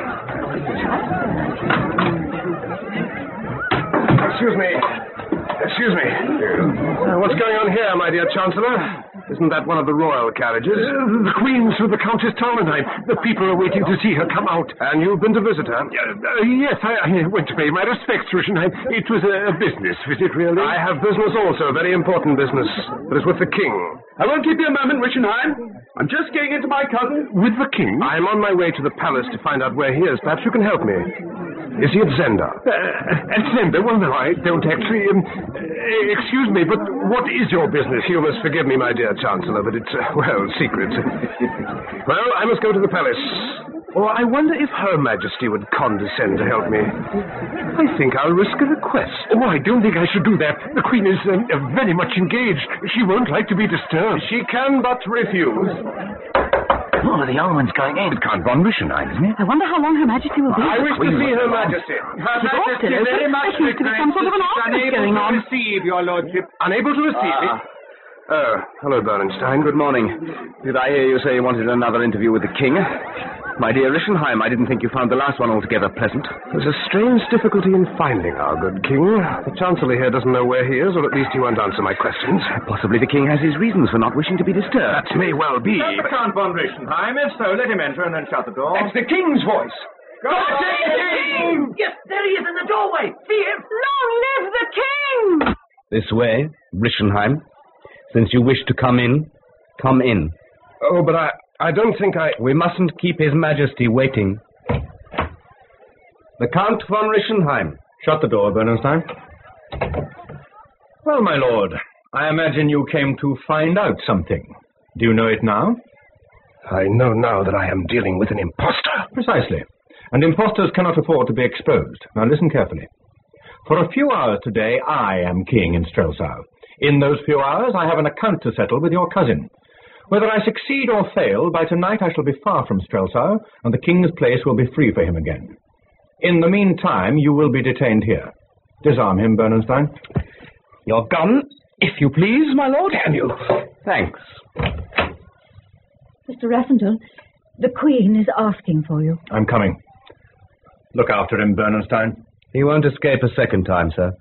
Excuse me. Excuse me. Uh, what's going on here, my dear Chancellor? Isn't that one of the royal carriages? Uh, the Queen's with the Countess Tarlenheim. The people are waiting to see her come out. And you've been to visit her? Uh, uh, yes, I, I went to pay my respects, Rischenheim. It was a business visit, really. I have business also, a very important business. But it's with the King. I won't keep you a moment, Rischenheim. I'm just getting into my cousin. With the King? I'm on my way to the palace to find out where he is. Perhaps you can help me. Is he at Zenda? Uh, at Zenda? Well, no, I don't actually... Um, uh, excuse me, but what is your business? You must forgive me, my dear Chancellor, but it's, uh, well, secret. Well, I must go to the palace. Or I wonder if Her Majesty would condescend to help me. I think I'll risk a request. Oh, I don't think I should do that. The Queen is um, uh, very much engaged. She won't like to be disturbed. She can but refuse. Oh, the yeoman's going in. Count von Rischenheim, isn't it? I wonder how long Her Majesty will be. I wish to see Her Majesty. Her Majesty very much regrets some sort of an office going on. receive your lordship. Unable to receive Ah. it? Oh, hello, Bernstein. Good morning. Did I hear you say you wanted another interview with the king? My dear Rischenheim, I didn't think you found the last one altogether pleasant. There's a strange difficulty in finding our good king. The Chancellor here doesn't know where he is, or at least he won't answer my questions. Possibly the king has his reasons for not wishing to be disturbed. That may well be. That's the Count von Rischenheim. If so, let him enter and then shut the door. That's the king's voice. God save the king! Yes, there he is in the doorway. See him? Long live the king! This way, Rischenheim. Since you wish to come in, come in. Oh, but I, I don't think I... We mustn't keep His Majesty waiting. The Count von Rischenheim. Shut the door, Bernstein. Well, my lord, I imagine you came to find out something. Do you know it now? I know now that I am dealing with an impostor. Precisely. And impostors cannot afford to be exposed. Now listen carefully. For a few hours today, I am king in Strelsau. In those few hours, I have an account to settle with your cousin. Whether I succeed or fail, by tonight I shall be far from Strelsau, and the king's place will be free for him again. In the meantime, you will be detained here. Disarm him, Bernstein. Your gun, if you please, my lord. Daniel. Thanks. Mister Rassendel, the Queen is asking for you. I'm coming. Look after him, Bernstein. He won't escape a second time, sir.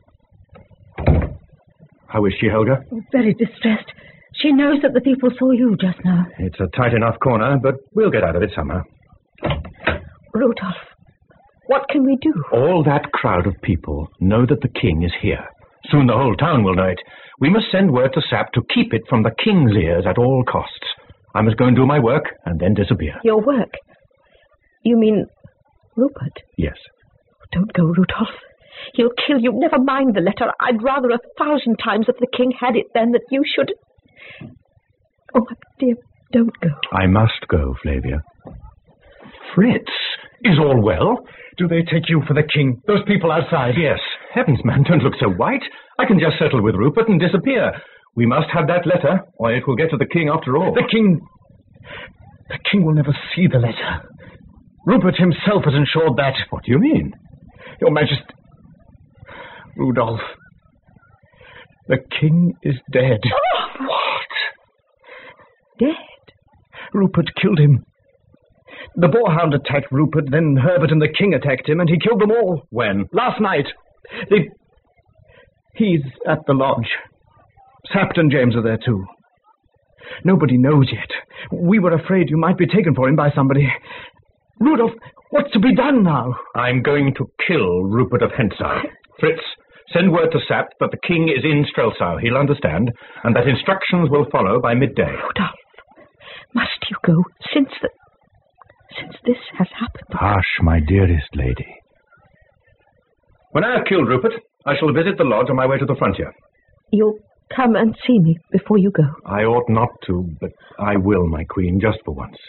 How is she, Helga? Oh, very distressed. She knows that the people saw you just now. It's a tight enough corner, but we'll get out of it somehow. Rudolph, what can we do? All that crowd of people know that the king is here. Soon the whole town will know it. We must send word to Sapp to keep it from the king's ears at all costs. I must go and do my work and then disappear. Your work? You mean Rupert? Yes. Don't go, Rudolph. He'll kill you. Never mind the letter. I'd rather a thousand times that the king had it than that you should... Oh, my dear, don't go. I must go, Flavia. Fritz, is all well? Do they take you for the king? Those people outside? Yes. Heavens, man, don't look so white. I can just settle with Rupert and disappear. We must have that letter, or it will get to the king after all. The king... The king will never see the letter. Rupert himself has ensured that. What do you mean? Your Majesty... Rudolph... The king is dead. Oh, what? Dead? Rupert killed him. The boarhound attacked Rupert, then Herbert and the king attacked him, and he killed them all. When? Last night. They... He's at the lodge. Sapt and James are there, too. Nobody knows yet. We were afraid you might be taken for him by somebody. Rudolph, what's to be done now? I'm going to kill Rupert of Hentzau. Fritz, send word to Sapt that the king is in Strelsau. He'll understand, and that instructions will follow by midday. Rudolph, must you go since the... since this has happened? Hush, my dearest lady. When I have killed Rupert, I shall visit the lodge on my way to the frontier. You'll come and see me before you go. I ought not to, but I will, my queen, just for once.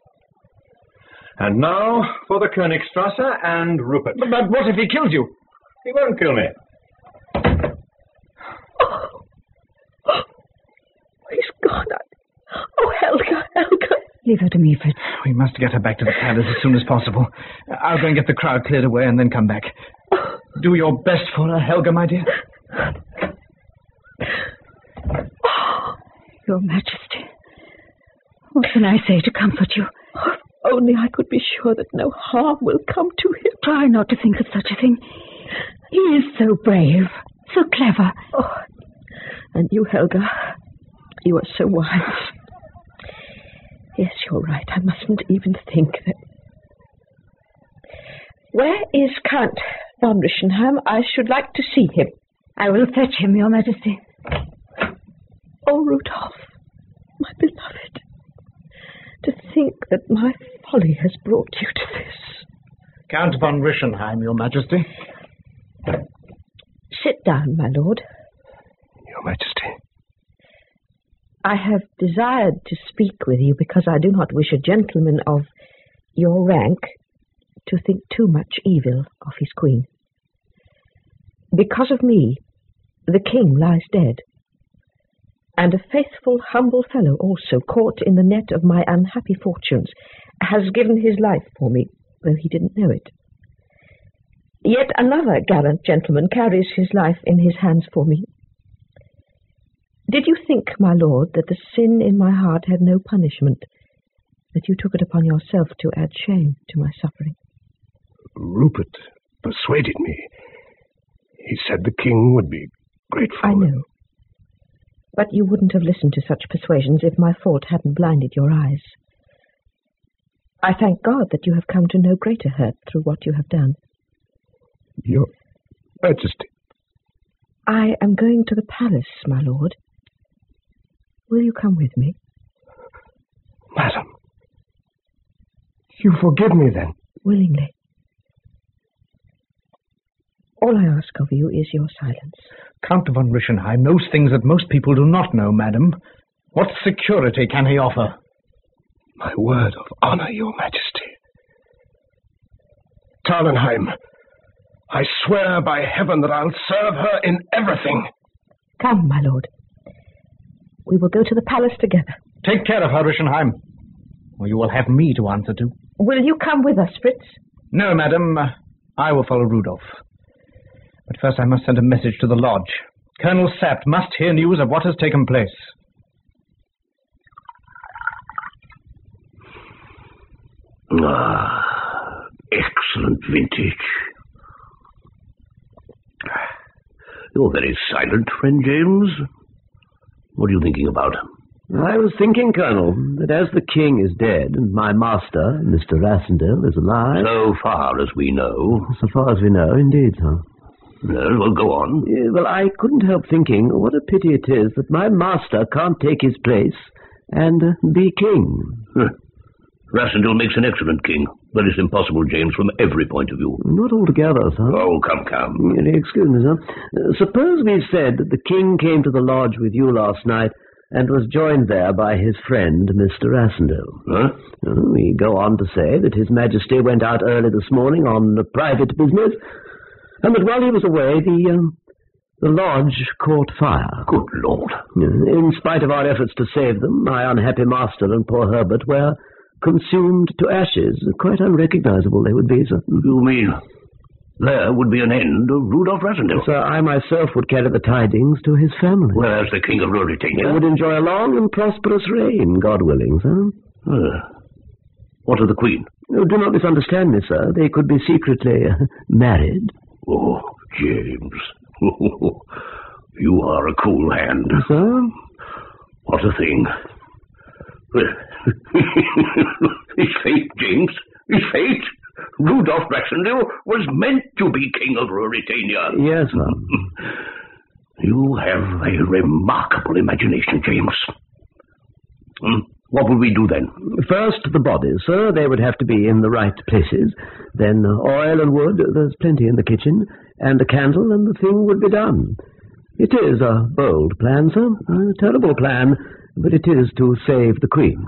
And now for the Königstrasse and Rupert. But, but what if he kills you? He won't kill me. Oh, oh. He's gone. Oh, Helga, Helga. Leave her to me, Fritz. We must get her back to the palace as soon as possible. I'll go and get the crowd cleared away and then come back. Oh, Do your best for her, Helga, my dear. Your Majesty, what can I say to comfort you? Oh, if only I could be sure that no harm will come to him. Try not to think of such a thing. He is so brave, so clever. Oh, and you, Helga, you are so wise. Yes, you're right. I mustn't even think that... Where is Count von Rischenheim? I should like to see him. I will fetch him, Your Majesty. Oh, Rudolph, my beloved, to think that my folly has brought you to this. Count von Rischenheim, Your Majesty. Sit down, my lord. Your Majesty. I have desired to speak with you because I do not wish a gentleman of your rank to think too much evil of his queen. Because of me, the king lies dead, and a faithful, humble fellow also, caught in the net of my unhappy fortunes, has given his life for me, though he didn't know it. Yet another gallant gentleman carries his life in his hands for me. Did you think, my lord, that the sin in my heart had no punishment, that you took it upon yourself to add shame to my suffering? Rupert persuaded me. He said the king would be grateful. I know. But you wouldn't have listened to such persuasions if my fault hadn't blinded your eyes. I thank God that you have come to no greater hurt through what you have done. Your Majesty. I am going to the palace, my lord. Will you come with me? Madam, you forgive me then? Willingly. All I ask of you is your silence. Count von Rischenheim knows things that most people do not know, madam. What security can he offer? My word of honor, Your Majesty. Tarlenheim, I swear by heaven that I'll serve her in everything. Come, my lord. We will go to the palace together. Take care of her, Rischenheim, or you will have me to answer to. Will you come with us, Fritz? No, madam. Uh, I will follow Rudolph. But first I must send a message to the lodge. Colonel Sapt must hear news of what has taken place. Ah, excellent vintage. You're very silent, friend James. What are you thinking about? I was thinking, Colonel, that as the king is dead and my master, Mister Rassendil, is alive... So far as we know. So far as we know, indeed, sir. Yes, well, go on. Uh, well, I couldn't help thinking what a pity it is that my master can't take his place and uh, be king. Huh. Rassendil makes an excellent king, but it's impossible, James, from every point of view. Not altogether, sir. Oh, come, come. Excuse me, sir. Uh, suppose we said that the king came to the lodge with you last night and was joined there by his friend, Mister Rassendil. Huh? Uh, we go on to say that His Majesty went out early this morning on private business, and that while he was away, the, um, the lodge caught fire. Good Lord. In spite of our efforts to save them, my unhappy master and poor Herbert were consumed to ashes. Quite unrecognizable they would be, sir. You mean there would be an end of Rudolf Rassendil? Sir, I myself would carry the tidings to his family. Whereas the King of Ruritania? He would enjoy a long and prosperous reign, God willing, sir. Uh, what of the Queen? Oh, do not misunderstand me, sir. They could be secretly uh, married. Oh, James. You are a cool hand. Sir? What a thing. His fate, James. His fate. Rudolf Rassendil was meant to be King of Ruritania. Yes, sir. You have a remarkable imagination, James. Hmm? What would we do then? First, the bodies, sir. They would have to be in the right places. Then uh, oil and wood, there's plenty in the kitchen, and a candle, and the thing would be done. It is a bold plan, sir. A terrible plan, but it is to save the Queen.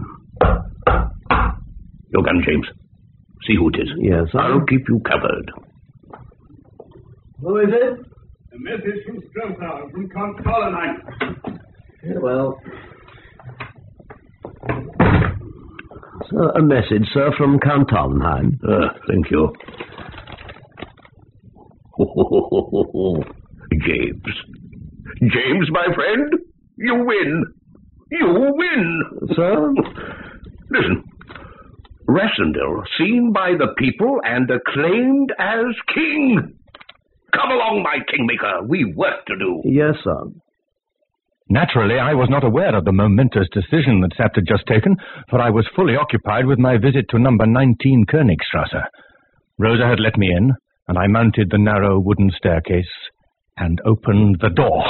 Your gun, James. See who it is. Yes, sir. I'll keep you covered. Who is it? A message from Strelthal, from Count Tarlenheim. Yeah, well... Sir, a message, sir, from Count Tarlenheim. Uh, thank you. James. James, my friend, you win. You win. Sir? Listen. Rassendil seen by the people and acclaimed as king. Come along, my kingmaker. We've work to do. Yes, sir. Naturally, I was not aware of the momentous decision that Sapt had just taken, for I was fully occupied with my visit to number nineteen Königstrasse. Rosa had let me in, and I mounted the narrow wooden staircase and opened the door.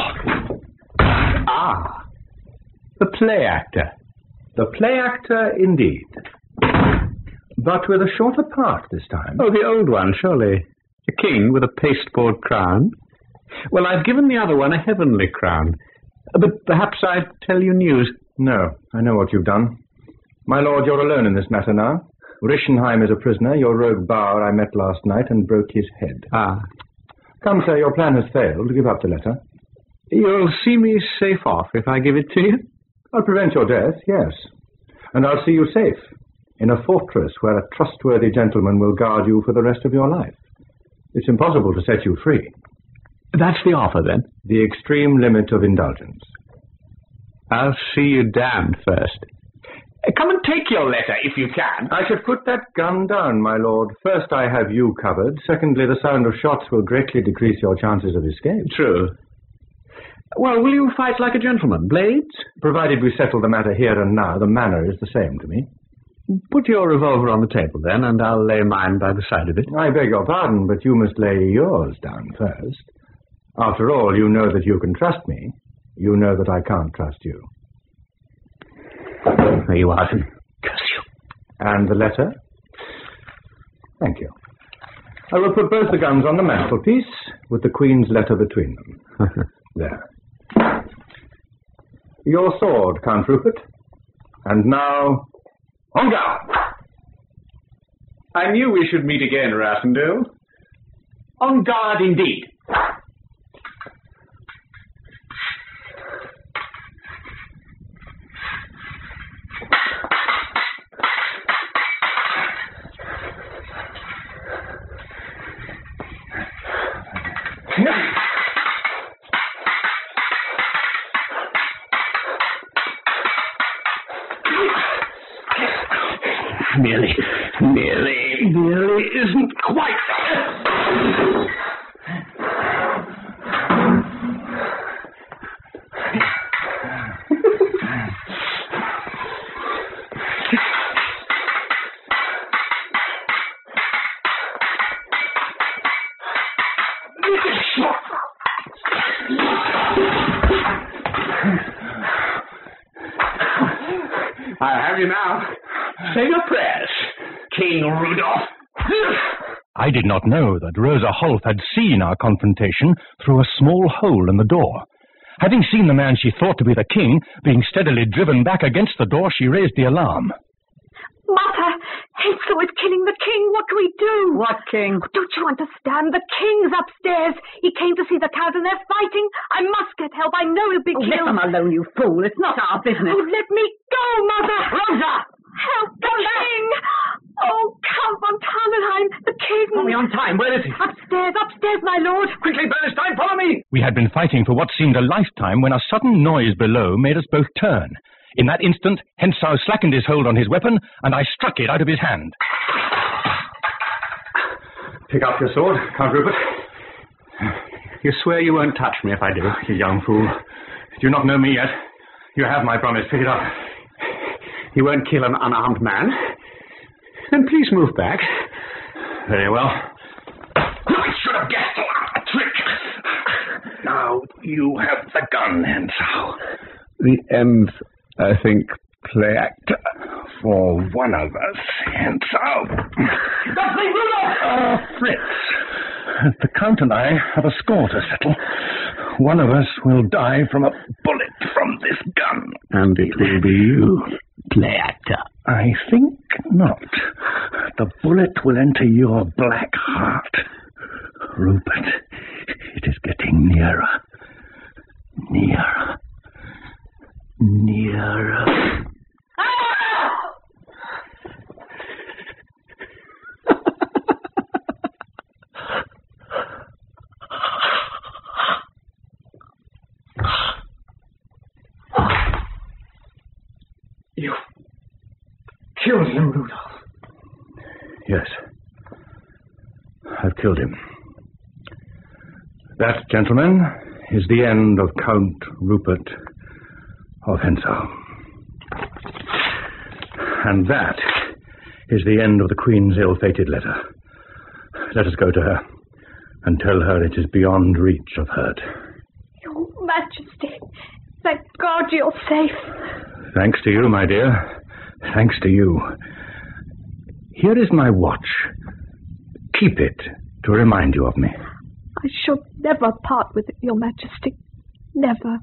Ah, the play actor. The play actor, indeed. But with a shorter part this time. Oh, the old one, surely. A king with a pasteboard crown. Well, I've given the other one a heavenly crown. But perhaps I'd tell you news. No, I know what you've done. My lord, you're alone in this matter now. Rischenheim is a prisoner. Your rogue Bauer I met last night and broke his head. Ah. Come, sir, your plan has failed. Give up the letter. You'll see me safe off if I give it to you? I'll prevent your death, yes. And I'll see you safe, in a fortress where a trustworthy gentleman will guard you for the rest of your life. It's impossible to set you free. That's the offer, then? The extreme limit of indulgence. I'll see you damned first. Come and take your letter, if you can. I should put that gun down, my lord. First, I have you covered. Secondly, the sound of shots will greatly decrease your chances of escape. True. Well, will you fight like a gentleman? Blades? Provided we settle the matter here and now, the manner is the same to me. Put your revolver on the table, then, and I'll lay mine by the side of it. I beg your pardon, but you must lay yours down first. After all, you know that you can trust me. You know that I can't trust you. There you are, then. Curse you. And the letter? Thank you. I will put both the guns on the mantelpiece, with the Queen's letter between them. There. Your sword, Count Rupert. And now, on guard! I knew we should meet again, Rassendil. On guard, indeed. Nearly, nearly, nearly isn't quite. I have you now. Say your prayers, King Rudolph. I did not know that Rosa Holf had seen our confrontation through a small hole in the door. Having seen the man she thought to be the king being steadily driven back against the door, she raised the alarm. Mother, Hensel is killing the king. What do we do? What king? Don't you understand? The king's upstairs. He came to see the count and they're fighting. I must get help. I know he'll be Oh, killed. let them alone, you fool. It's not our business. Oh, let me go, Mother. Rosa! Help the king! Oh, Count von Tarnheim, the king! Call me on time. Where is he? Upstairs, upstairs, my lord. Quickly, Bernstein, follow me! We had been fighting for what seemed a lifetime when a sudden noise below made us both turn. In that instant, Hensau slackened his hold on his weapon, and I struck it out of his hand. Pick up your sword, Count Rupert. You swear you won't touch me if I do, you young fool. Do you not know me yet? You have my promise. Pick it up. You won't kill an unarmed man? Then please move back. Very well. I should have guessed a trick. Now you have the gun, Hensau. The end, I think, play actor. For one of us, Hensau. That's me, Rudolph! Ah, uh, Fritz. The Count and I have a score to settle. One of us will die from a bullet from this gun. And it will be you, play actor. I think not. The bullet will enter your black heart. Rupert, it is getting nearer. Nearer. Nearer. killed him, Rudolph. Yes. I've killed him. That, gentlemen, is the end of Count Rupert of Hentzau. And that is the end of the Queen's ill-fated letter. Let us go to her and tell her it is beyond reach of hurt. Your Majesty, thank God you're safe. Thanks to you, my dear. Thanks to you. Here is my watch. Keep it to remind you of me. I shall never part with it, Your Majesty. Never.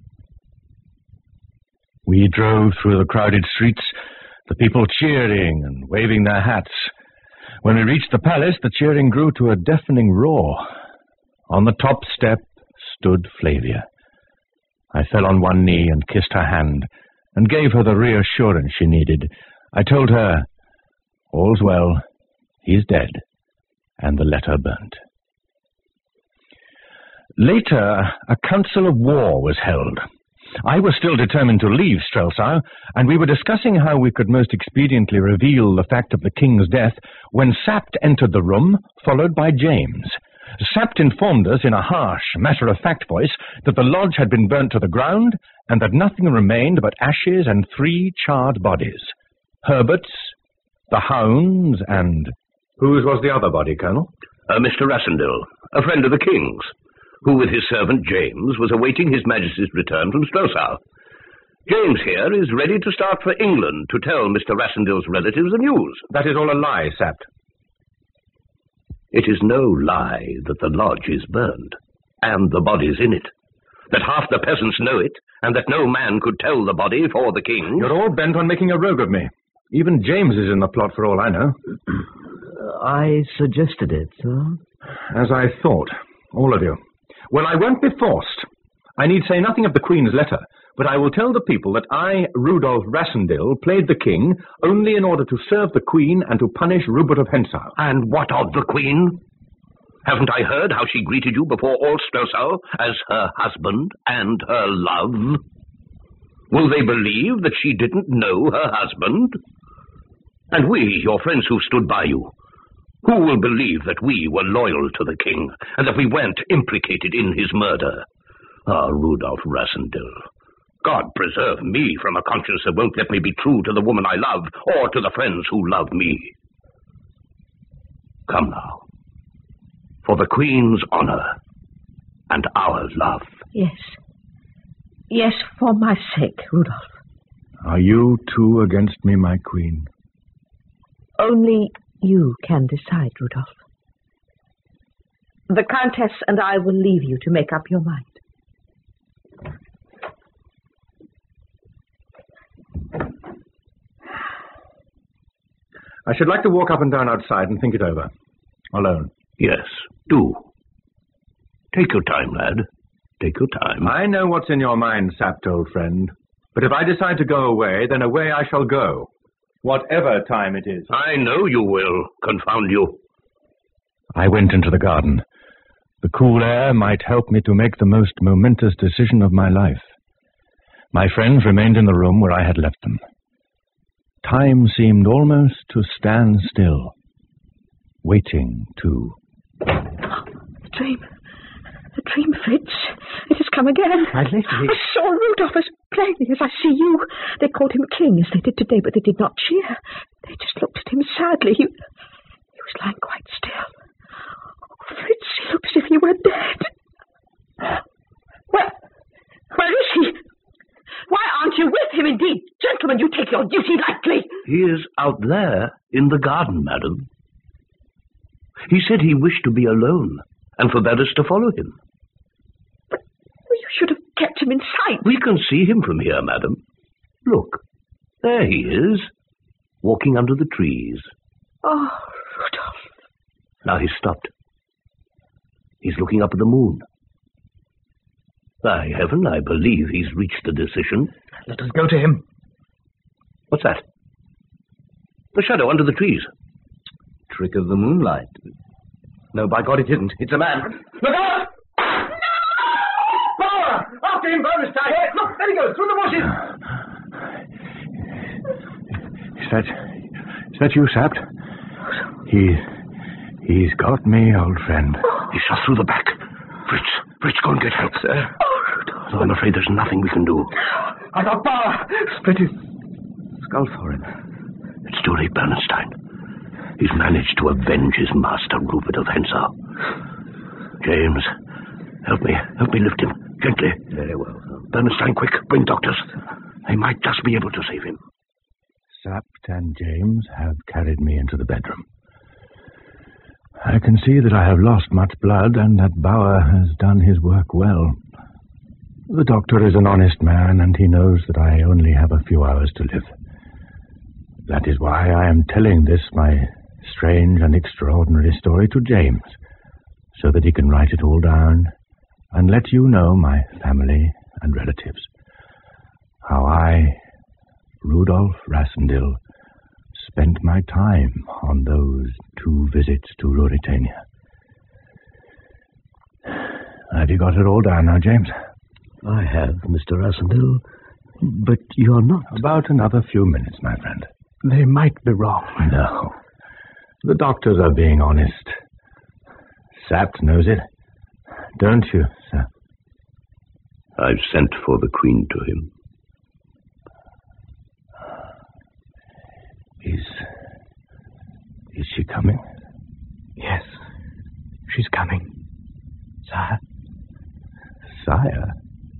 We drove through the crowded streets, the people cheering and waving their hats. When we reached the palace, the cheering grew to a deafening roar. On the top step stood Flavia. I fell on one knee and kissed her hand, and gave her the reassurance she needed. I told her, all's well, he's dead, and the letter burnt. Later, a council of war was held. I was still determined to leave Strelsau, and we were discussing how we could most expediently reveal the fact of the king's death when Sapt entered the room, followed by James. Sapt informed us in a harsh, matter-of-fact voice that the lodge had been burnt to the ground and that nothing remained but ashes and three charred bodies. Herbert's, the hound's, and... Whose was the other body, Colonel? Uh, Mister Rassendil, a friend of the king's, who with his servant James was awaiting His Majesty's return from Strelsau. James here is ready to start for England to tell Mister Rassendil's relatives the news. That is all a lie, Sapt. It is no lie that the lodge is burned, and the bodies in it, that half the peasants know it, and that no man could tell the body for the king. You're all bent on making a rogue of me. Even James is in the plot for all I know. I suggested it, sir. As I thought, all of you. Well, I won't be forced. I need say nothing of the Queen's letter, but I will tell the people that I, Rudolf Rassendil, played the king only in order to serve the Queen and to punish Rupert of Hentzau. And what of the Queen? Haven't I heard how she greeted you before all Strelsau as her husband and her love? Will they believe that she didn't know her husband? And we, your friends who stood by you, who will believe that we were loyal to the king and that we weren't implicated in his murder? Ah, Rudolf Rassendil, God preserve me from a conscience that won't let me be true to the woman I love or to the friends who love me. Come now, for the Queen's honor and our love. Yes. Yes, for my sake, Rudolf. Are you too against me, my Queen? Only you can decide, Rudolf. The Countess and I will leave you to make up your mind. I should like to walk up and down outside and think it over. Alone. Yes, do. Take your time, lad. Take your time. I know what's in your mind, Sapt, old friend. But if I decide to go away, then away I shall go. Whatever time it is. I know you will, confound you. I went into the garden. The cool air might help me to make the most momentous decision of my life. My friends remained in the room where I had left them. Time seemed almost to stand still, waiting to... The dream. The dream, Fritz. It has come again. My lady. I saw Rudolph as plainly as I see you. They called him king, as they did today, but they did not cheer. They just looked at him sadly. He, he was lying quite still. Oh, Fritz, he looked as if he were dead. Where, where is he? Why aren't you with him, indeed? Gentlemen, you take your duty lightly. He is out there in the garden, madam. He said he wished to be alone, and forbade us to follow him. But you should have kept him in sight. We can see him from here, madam. Look, there he is, walking under the trees. Oh, Rudolph. Now he's stopped. He's looking up at the moon. By heaven, I believe he's reached a decision. Let us go to him. What's that? The shadow under the trees. Trick of the moonlight. No, by God, it isn't. It's a man. Look out! No! Barbara! After him, Bernstein! Look, there he goes, through the bushes! Is that... Is that you, Sapt? He... he's got me, old friend. He's shot through the back. Fritz, Fritz, go and get help, sir. Oh, I'm afraid there's nothing we can do. I got power. Split his skull for him. It's too late, Bernstein. He's managed to avenge his master, Rupert of Hentzau. James, help me. Help me lift him. Gently. Very well. Bernstein, quick. Bring doctors. They might just be able to save him. Sapt and James have carried me into the bedroom. I can see that I have lost much blood and that Bauer has done his work well. The doctor is an honest man and he knows that I only have a few hours to live. That is why I am telling this, my strange and extraordinary story, to James, so that he can write it all down and let you know, my family and relatives, how I, Rudolf Rassendyll, spent my time on those two visits to Ruritania. Have you got it all down now, James? I have, Mister Rassendyll, but you're not. About another few minutes, my friend. They might be wrong. No. The doctors are being honest. Sapt knows it. Don't you, sir? I've sent for the Queen to him. Is... is she coming? Yes, she's coming. Sire? Sire?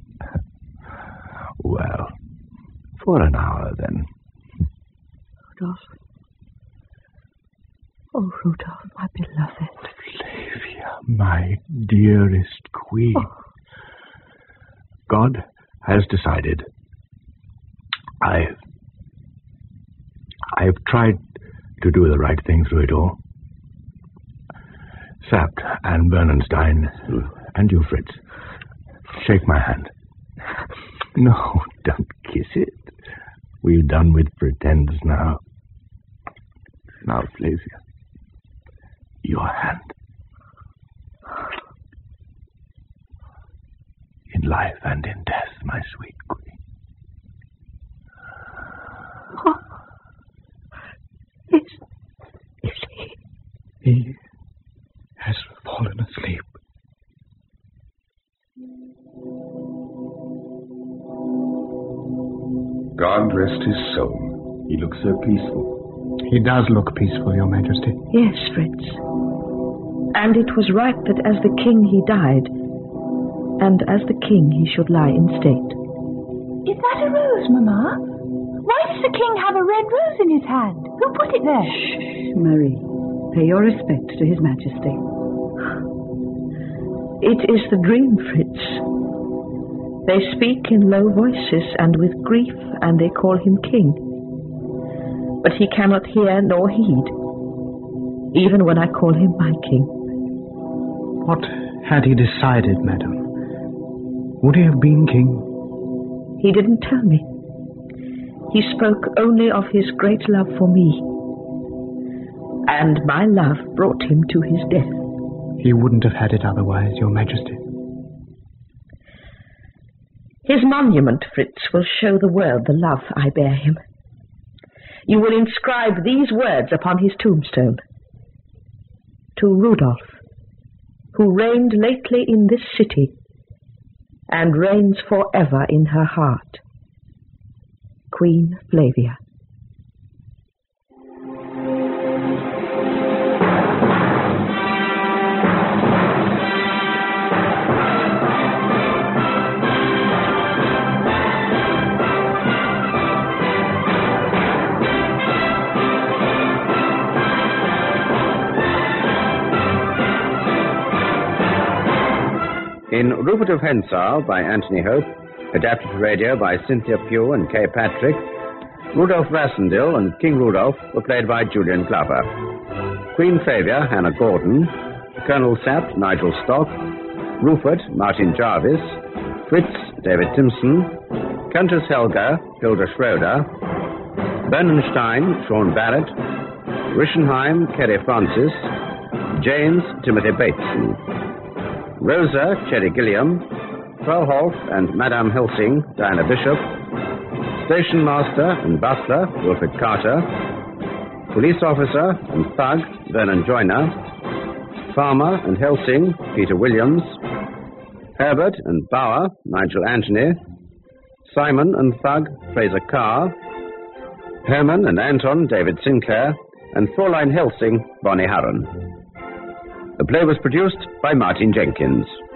Well, for an hour, then. Rudolph. Oh, Rudolph, my beloved. Flavia, my dearest queen. Oh. God has decided. I've... I've tried to do the right thing through it all. Sapt and Bernstein, and you, Fritz, shake my hand. No, don't kiss it. We've done with pretends now. Now, Flavia, your hand. In life and in death, my sweet queen. Oh. Is, is he? He has fallen asleep. God rest his soul. He looks so peaceful. He does look peaceful, Your Majesty. Yes, Fritz. And it was right that as the king he died, and as the king he should lie in state. Is that a rose, Mamma? Why does the king have a red rose in his hand? Who put it there? Shh, Marie. Pay your respect to his majesty. It is the dream, Fritz. They speak in low voices and with grief, and they call him king. But he cannot hear nor heed, even when I call him my king. What had he decided, madam? Would he have been king? He didn't tell me. He spoke only of his great love for me. And my love brought him to his death. He wouldn't have had it otherwise, Your Majesty. His monument, Fritz, will show the world the love I bear him. You will inscribe these words upon his tombstone. To Rudolph, who reigned lately in this city, and reigns forever in her heart. Queen Flavia. In Rupert of Hentzau by Anthony Hope, adapted for radio by Cynthia Pugh and Kay Patrick, Rudolf Rassendyll and King Rudolph were played by Julian Glover. Queen Flavia, Hannah Gordon, Colonel Sapt, Nigel Stock, Rupert, Martin Jarvis, Fritz, David Timpson, Countess Helga, Hilda Schroeder, Bernstein, Sean Barrett, Rischenheim, Kerry Francis, James, Timothy Bateson, Rosa, Cherry Gilliam, Frauhof and Madame Helsing, Diana Bishop, Station Master and Butler, Wilfred Carter, Police officer and thug, Vernon Joyner. Farmer and Helsing, Peter Williams. Herbert and Bauer, Nigel Anthony. Simon and thug, Fraser Carr. Herman and Anton, David Sinclair. And Fraulein Helsing, Bonnie Harron. The play was produced by Martin Jenkins.